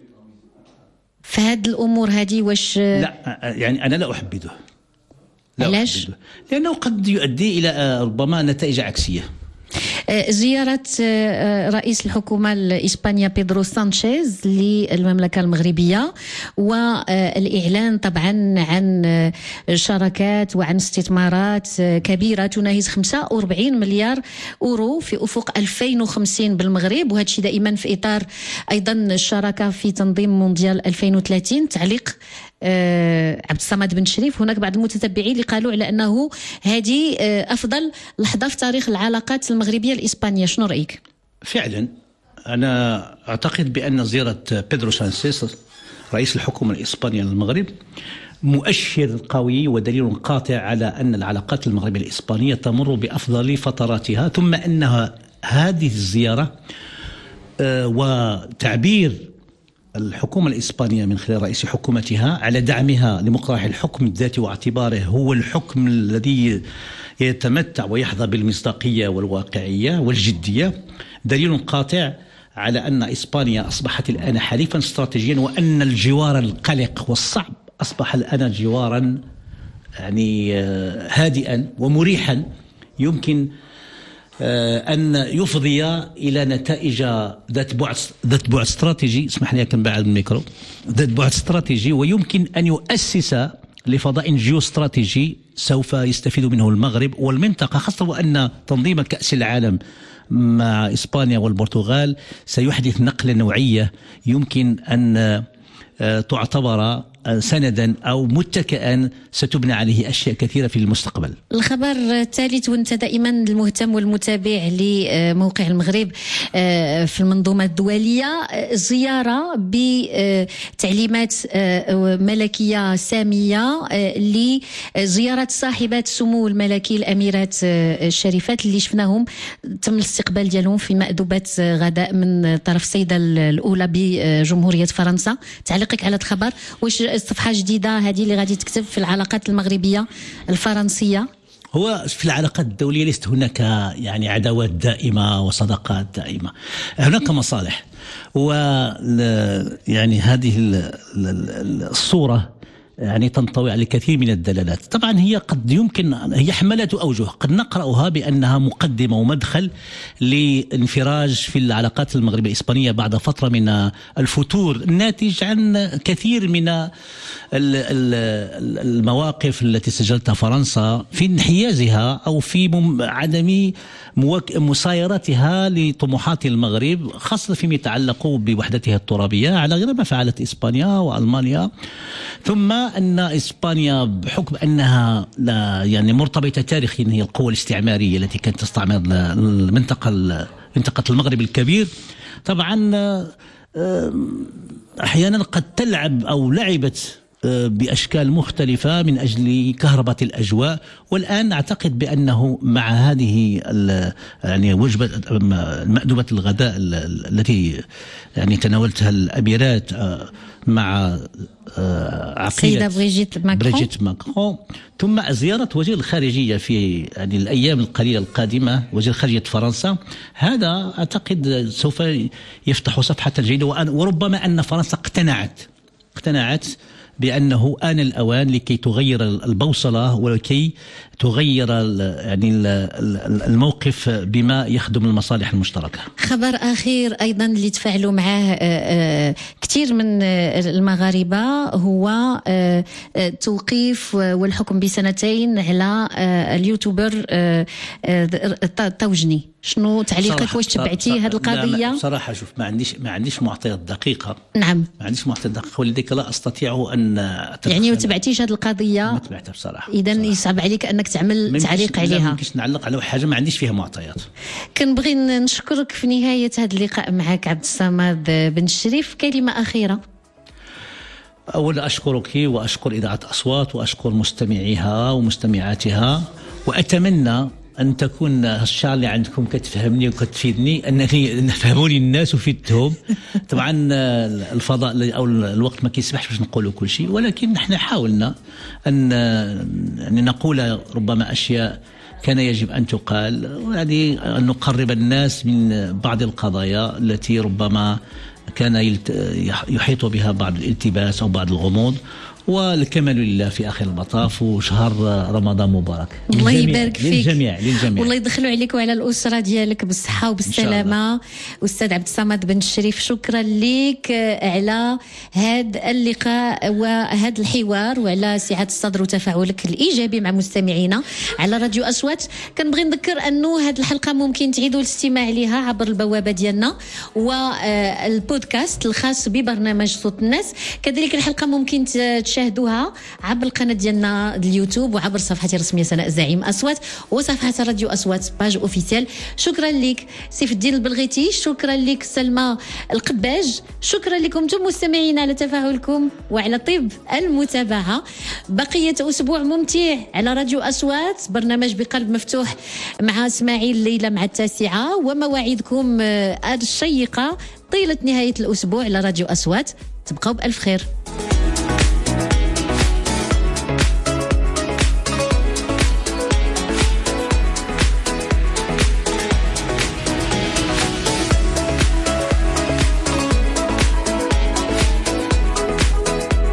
في هذه الأمور هذه واش؟ لا يعني أنا لا أحبذه. علاش؟ لأنه قد يؤدي إلى ربما نتائج عكسية. زيارة رئيس الحكومة الإسبانيا بيدرو سانشيز للمملكة المغربية، والإعلان طبعا عن شراكات وعن استثمارات كبيرة تناهز 45 مليار أورو في أفق 2050 بالمغرب، وهذا الشيء دائما في إطار أيضا الشراكة في تنظيم مونديال 2030. تعليق عبد الصمد بن شريف، هناك بعض المتتبعين اللي قالوا على أنه هذه أفضل لحظة في تاريخ العلاقات المغربية الإسبانية، شنو رأيك؟ فعلا أنا أعتقد بأن زيارة بيدرو سانشيز رئيس الحكومة الإسبانية للمغرب مؤشر قوي ودليل قاطع على أن العلاقات المغربية الإسبانية تمر بأفضل فتراتها، ثم أنها هذه الزيارة وتعبير الحكومة الإسبانية من خلال رئيس حكومتها على دعمها لمقترح الحكم الذاتي واعتباره هو الحكم الذي يتمتع ويحظى بالمصداقية والواقعية والجدية، دليل قاطع على أن إسبانيا أصبحت الآن حليفا استراتيجيا، وأن الجوار القلق والصعب أصبح الآن جوارا يعني هادئا ومريحا يمكن أن يفضي إلى نتائج ذات بعد استراتيجي. اسمح لي كم بعد الميكرو. ذات بعد استراتيجي، ويمكن أن يؤسس لفضاء جيوستراتيجي سوف يستفيد منه المغرب والمنطقة، خاصة وأن تنظيم كأس العالم مع إسبانيا والبرتغال سيحدث نقلة نوعية يمكن أن تعتبر سندا أو متكئا ستبنى عليه أشياء كثيرة في المستقبل. الخبر الثالث، وانت دائما المهتم والمتابع لموقع المغرب في المنظومة الدولية، زيارة بتعليمات ملكية سامية لزيارة صاحبات السمو الملكي الأميرات الشريفات اللي شفناهم تم الاستقبال ديالهم في مأدبة غداء من طرف السيدة الأولى بجمهورية فرنسا. تعليقك على الخبر؟ واش صفحة جديدة هذه اللي غادي تكتب في العلاقات المغربية الفرنسية؟ هو في العلاقات الدولية ليست هناك يعني عداوات دائمة وصداقات دائمة، هناك مصالح. يعني هذه الصورة يعني تنطوي على كثير من الدلالات. طبعا هي قد يمكن، هي حملة أوجه، قد نقرأها بأنها مقدمة ومدخل لانفراج في العلاقات المغربية الإسبانية بعد فترة من الفتور الناتج عن كثير من المواقف التي سجلتها فرنسا في انحيازها أو في عدم مسايرتها لطموحات المغرب، خاصة فيما يتعلق بوحدتها الترابية على غير ما فعلت إسبانيا وألمانيا. ثم أن إسبانيا بحكم أنها يعني مرتبطة تاريخيا، هي القوة الاستعمارية التي كانت تستعمر منطقة المغرب الكبير، طبعا أحيانا قد تلعب أو لعبت بأشكال مختلفة من أجل كهربة الأجواء. والآن أعتقد بأنه مع هذه يعني وجبة مأدبة الغداء التي يعني تناولتها الأميرات مع عقيدة بريجيت ماكرون، ثم زيارة وزير الخارجية في يعني الأيام القليلة القادمة، وزير خارجية فرنسا، هذا أعتقد سوف يفتح صفحة جيدة. وربما أن فرنسا اقتنعت بأنه آن الأوان لكي تغير البوصلة ولكي تغير يعني الموقف بما يخدم المصالح المشتركة. خبر أخير أيضا اللي تفاعلوا معه كثير من المغاربة هو توقيف والحكم بسنتين على اليوتيوبر طوجني. شنو تعليقك؟ واش تبعتي هذه القضية؟ بصراحة شوف، ما عنديش معطيات دقيقة. نعم، ما عنديش معطيات دقيقة، ولذلك لا أستطيع أن يعني ما تبعتيش هذه القضية؟ ما تبعتها بصراحة. إذا يصعب عليك أنك تعمل تعليق عليها. ما يمكنش نعلق على حاجة ما عنديش فيها معطيات. كنبغي نشكرك في نهاية هذا اللقاء معك عبد الصمد بن الشريف. كلمة أخيرة. أولا أشكرك وأشكر إذاعة أصوات وأشكر مستمعيها ومستمعاتها، وأتمنى أن تكون الشعر اللي عندكم كتفهمني وكتفيدني، أنني نفهموني الناس وفيدتهم. طبعا الفضاء أو الوقت ما كيسمحش باش نقولوا كل شيء، ولكن نحن حاولنا أن يعني نقول ربما أشياء كان يجب أن تقال، يعني أن نقرب الناس من بعض القضايا التي ربما كان يحيط بها بعض الالتباس أو بعض الغموض. والكمال لله في آخر المطاف، وشهر رمضان مبارك. الله يبارك فيك. للجميع. والله يدخلوا عليك وعلى الأسرة ديالك بالصحة وبالسلامة. أستاذ عبد الصمد بن الشريف، شكرا لك على هذا اللقاء وهذا الحوار وعلى سعة الصدر وتفاعلك الإيجابي مع مستمعينا على راديو أصوات. كنبغي نذكر أنه هذه الحلقة ممكن تعيدوا الاستماع لها عبر البوابة ديالنا والبودكاست الخاص ببرنامج صوت الناس. كذلك الحلقة ممكن تشاهدوها عبر القناة ديالنا اليوتيوب وعبر صفحتي الرسمية سناء الزعيم أصوات وصفحة راديو أصوات باج أوفيسيال. شكرا لك سيف الدين البلغيتي، شكرا لك سلمى القباج، شكرا لكم انتم مستمعين على تفاعلكم وعلى طيب المتابعة. بقية أسبوع ممتع على راديو أصوات، برنامج بقلب مفتوح مع اسماعيل الليلة مع 9، ومواعيدكم الشيقة طيلة نهاية الأسبوع على راديو أصوات. تبقوا بألف خير.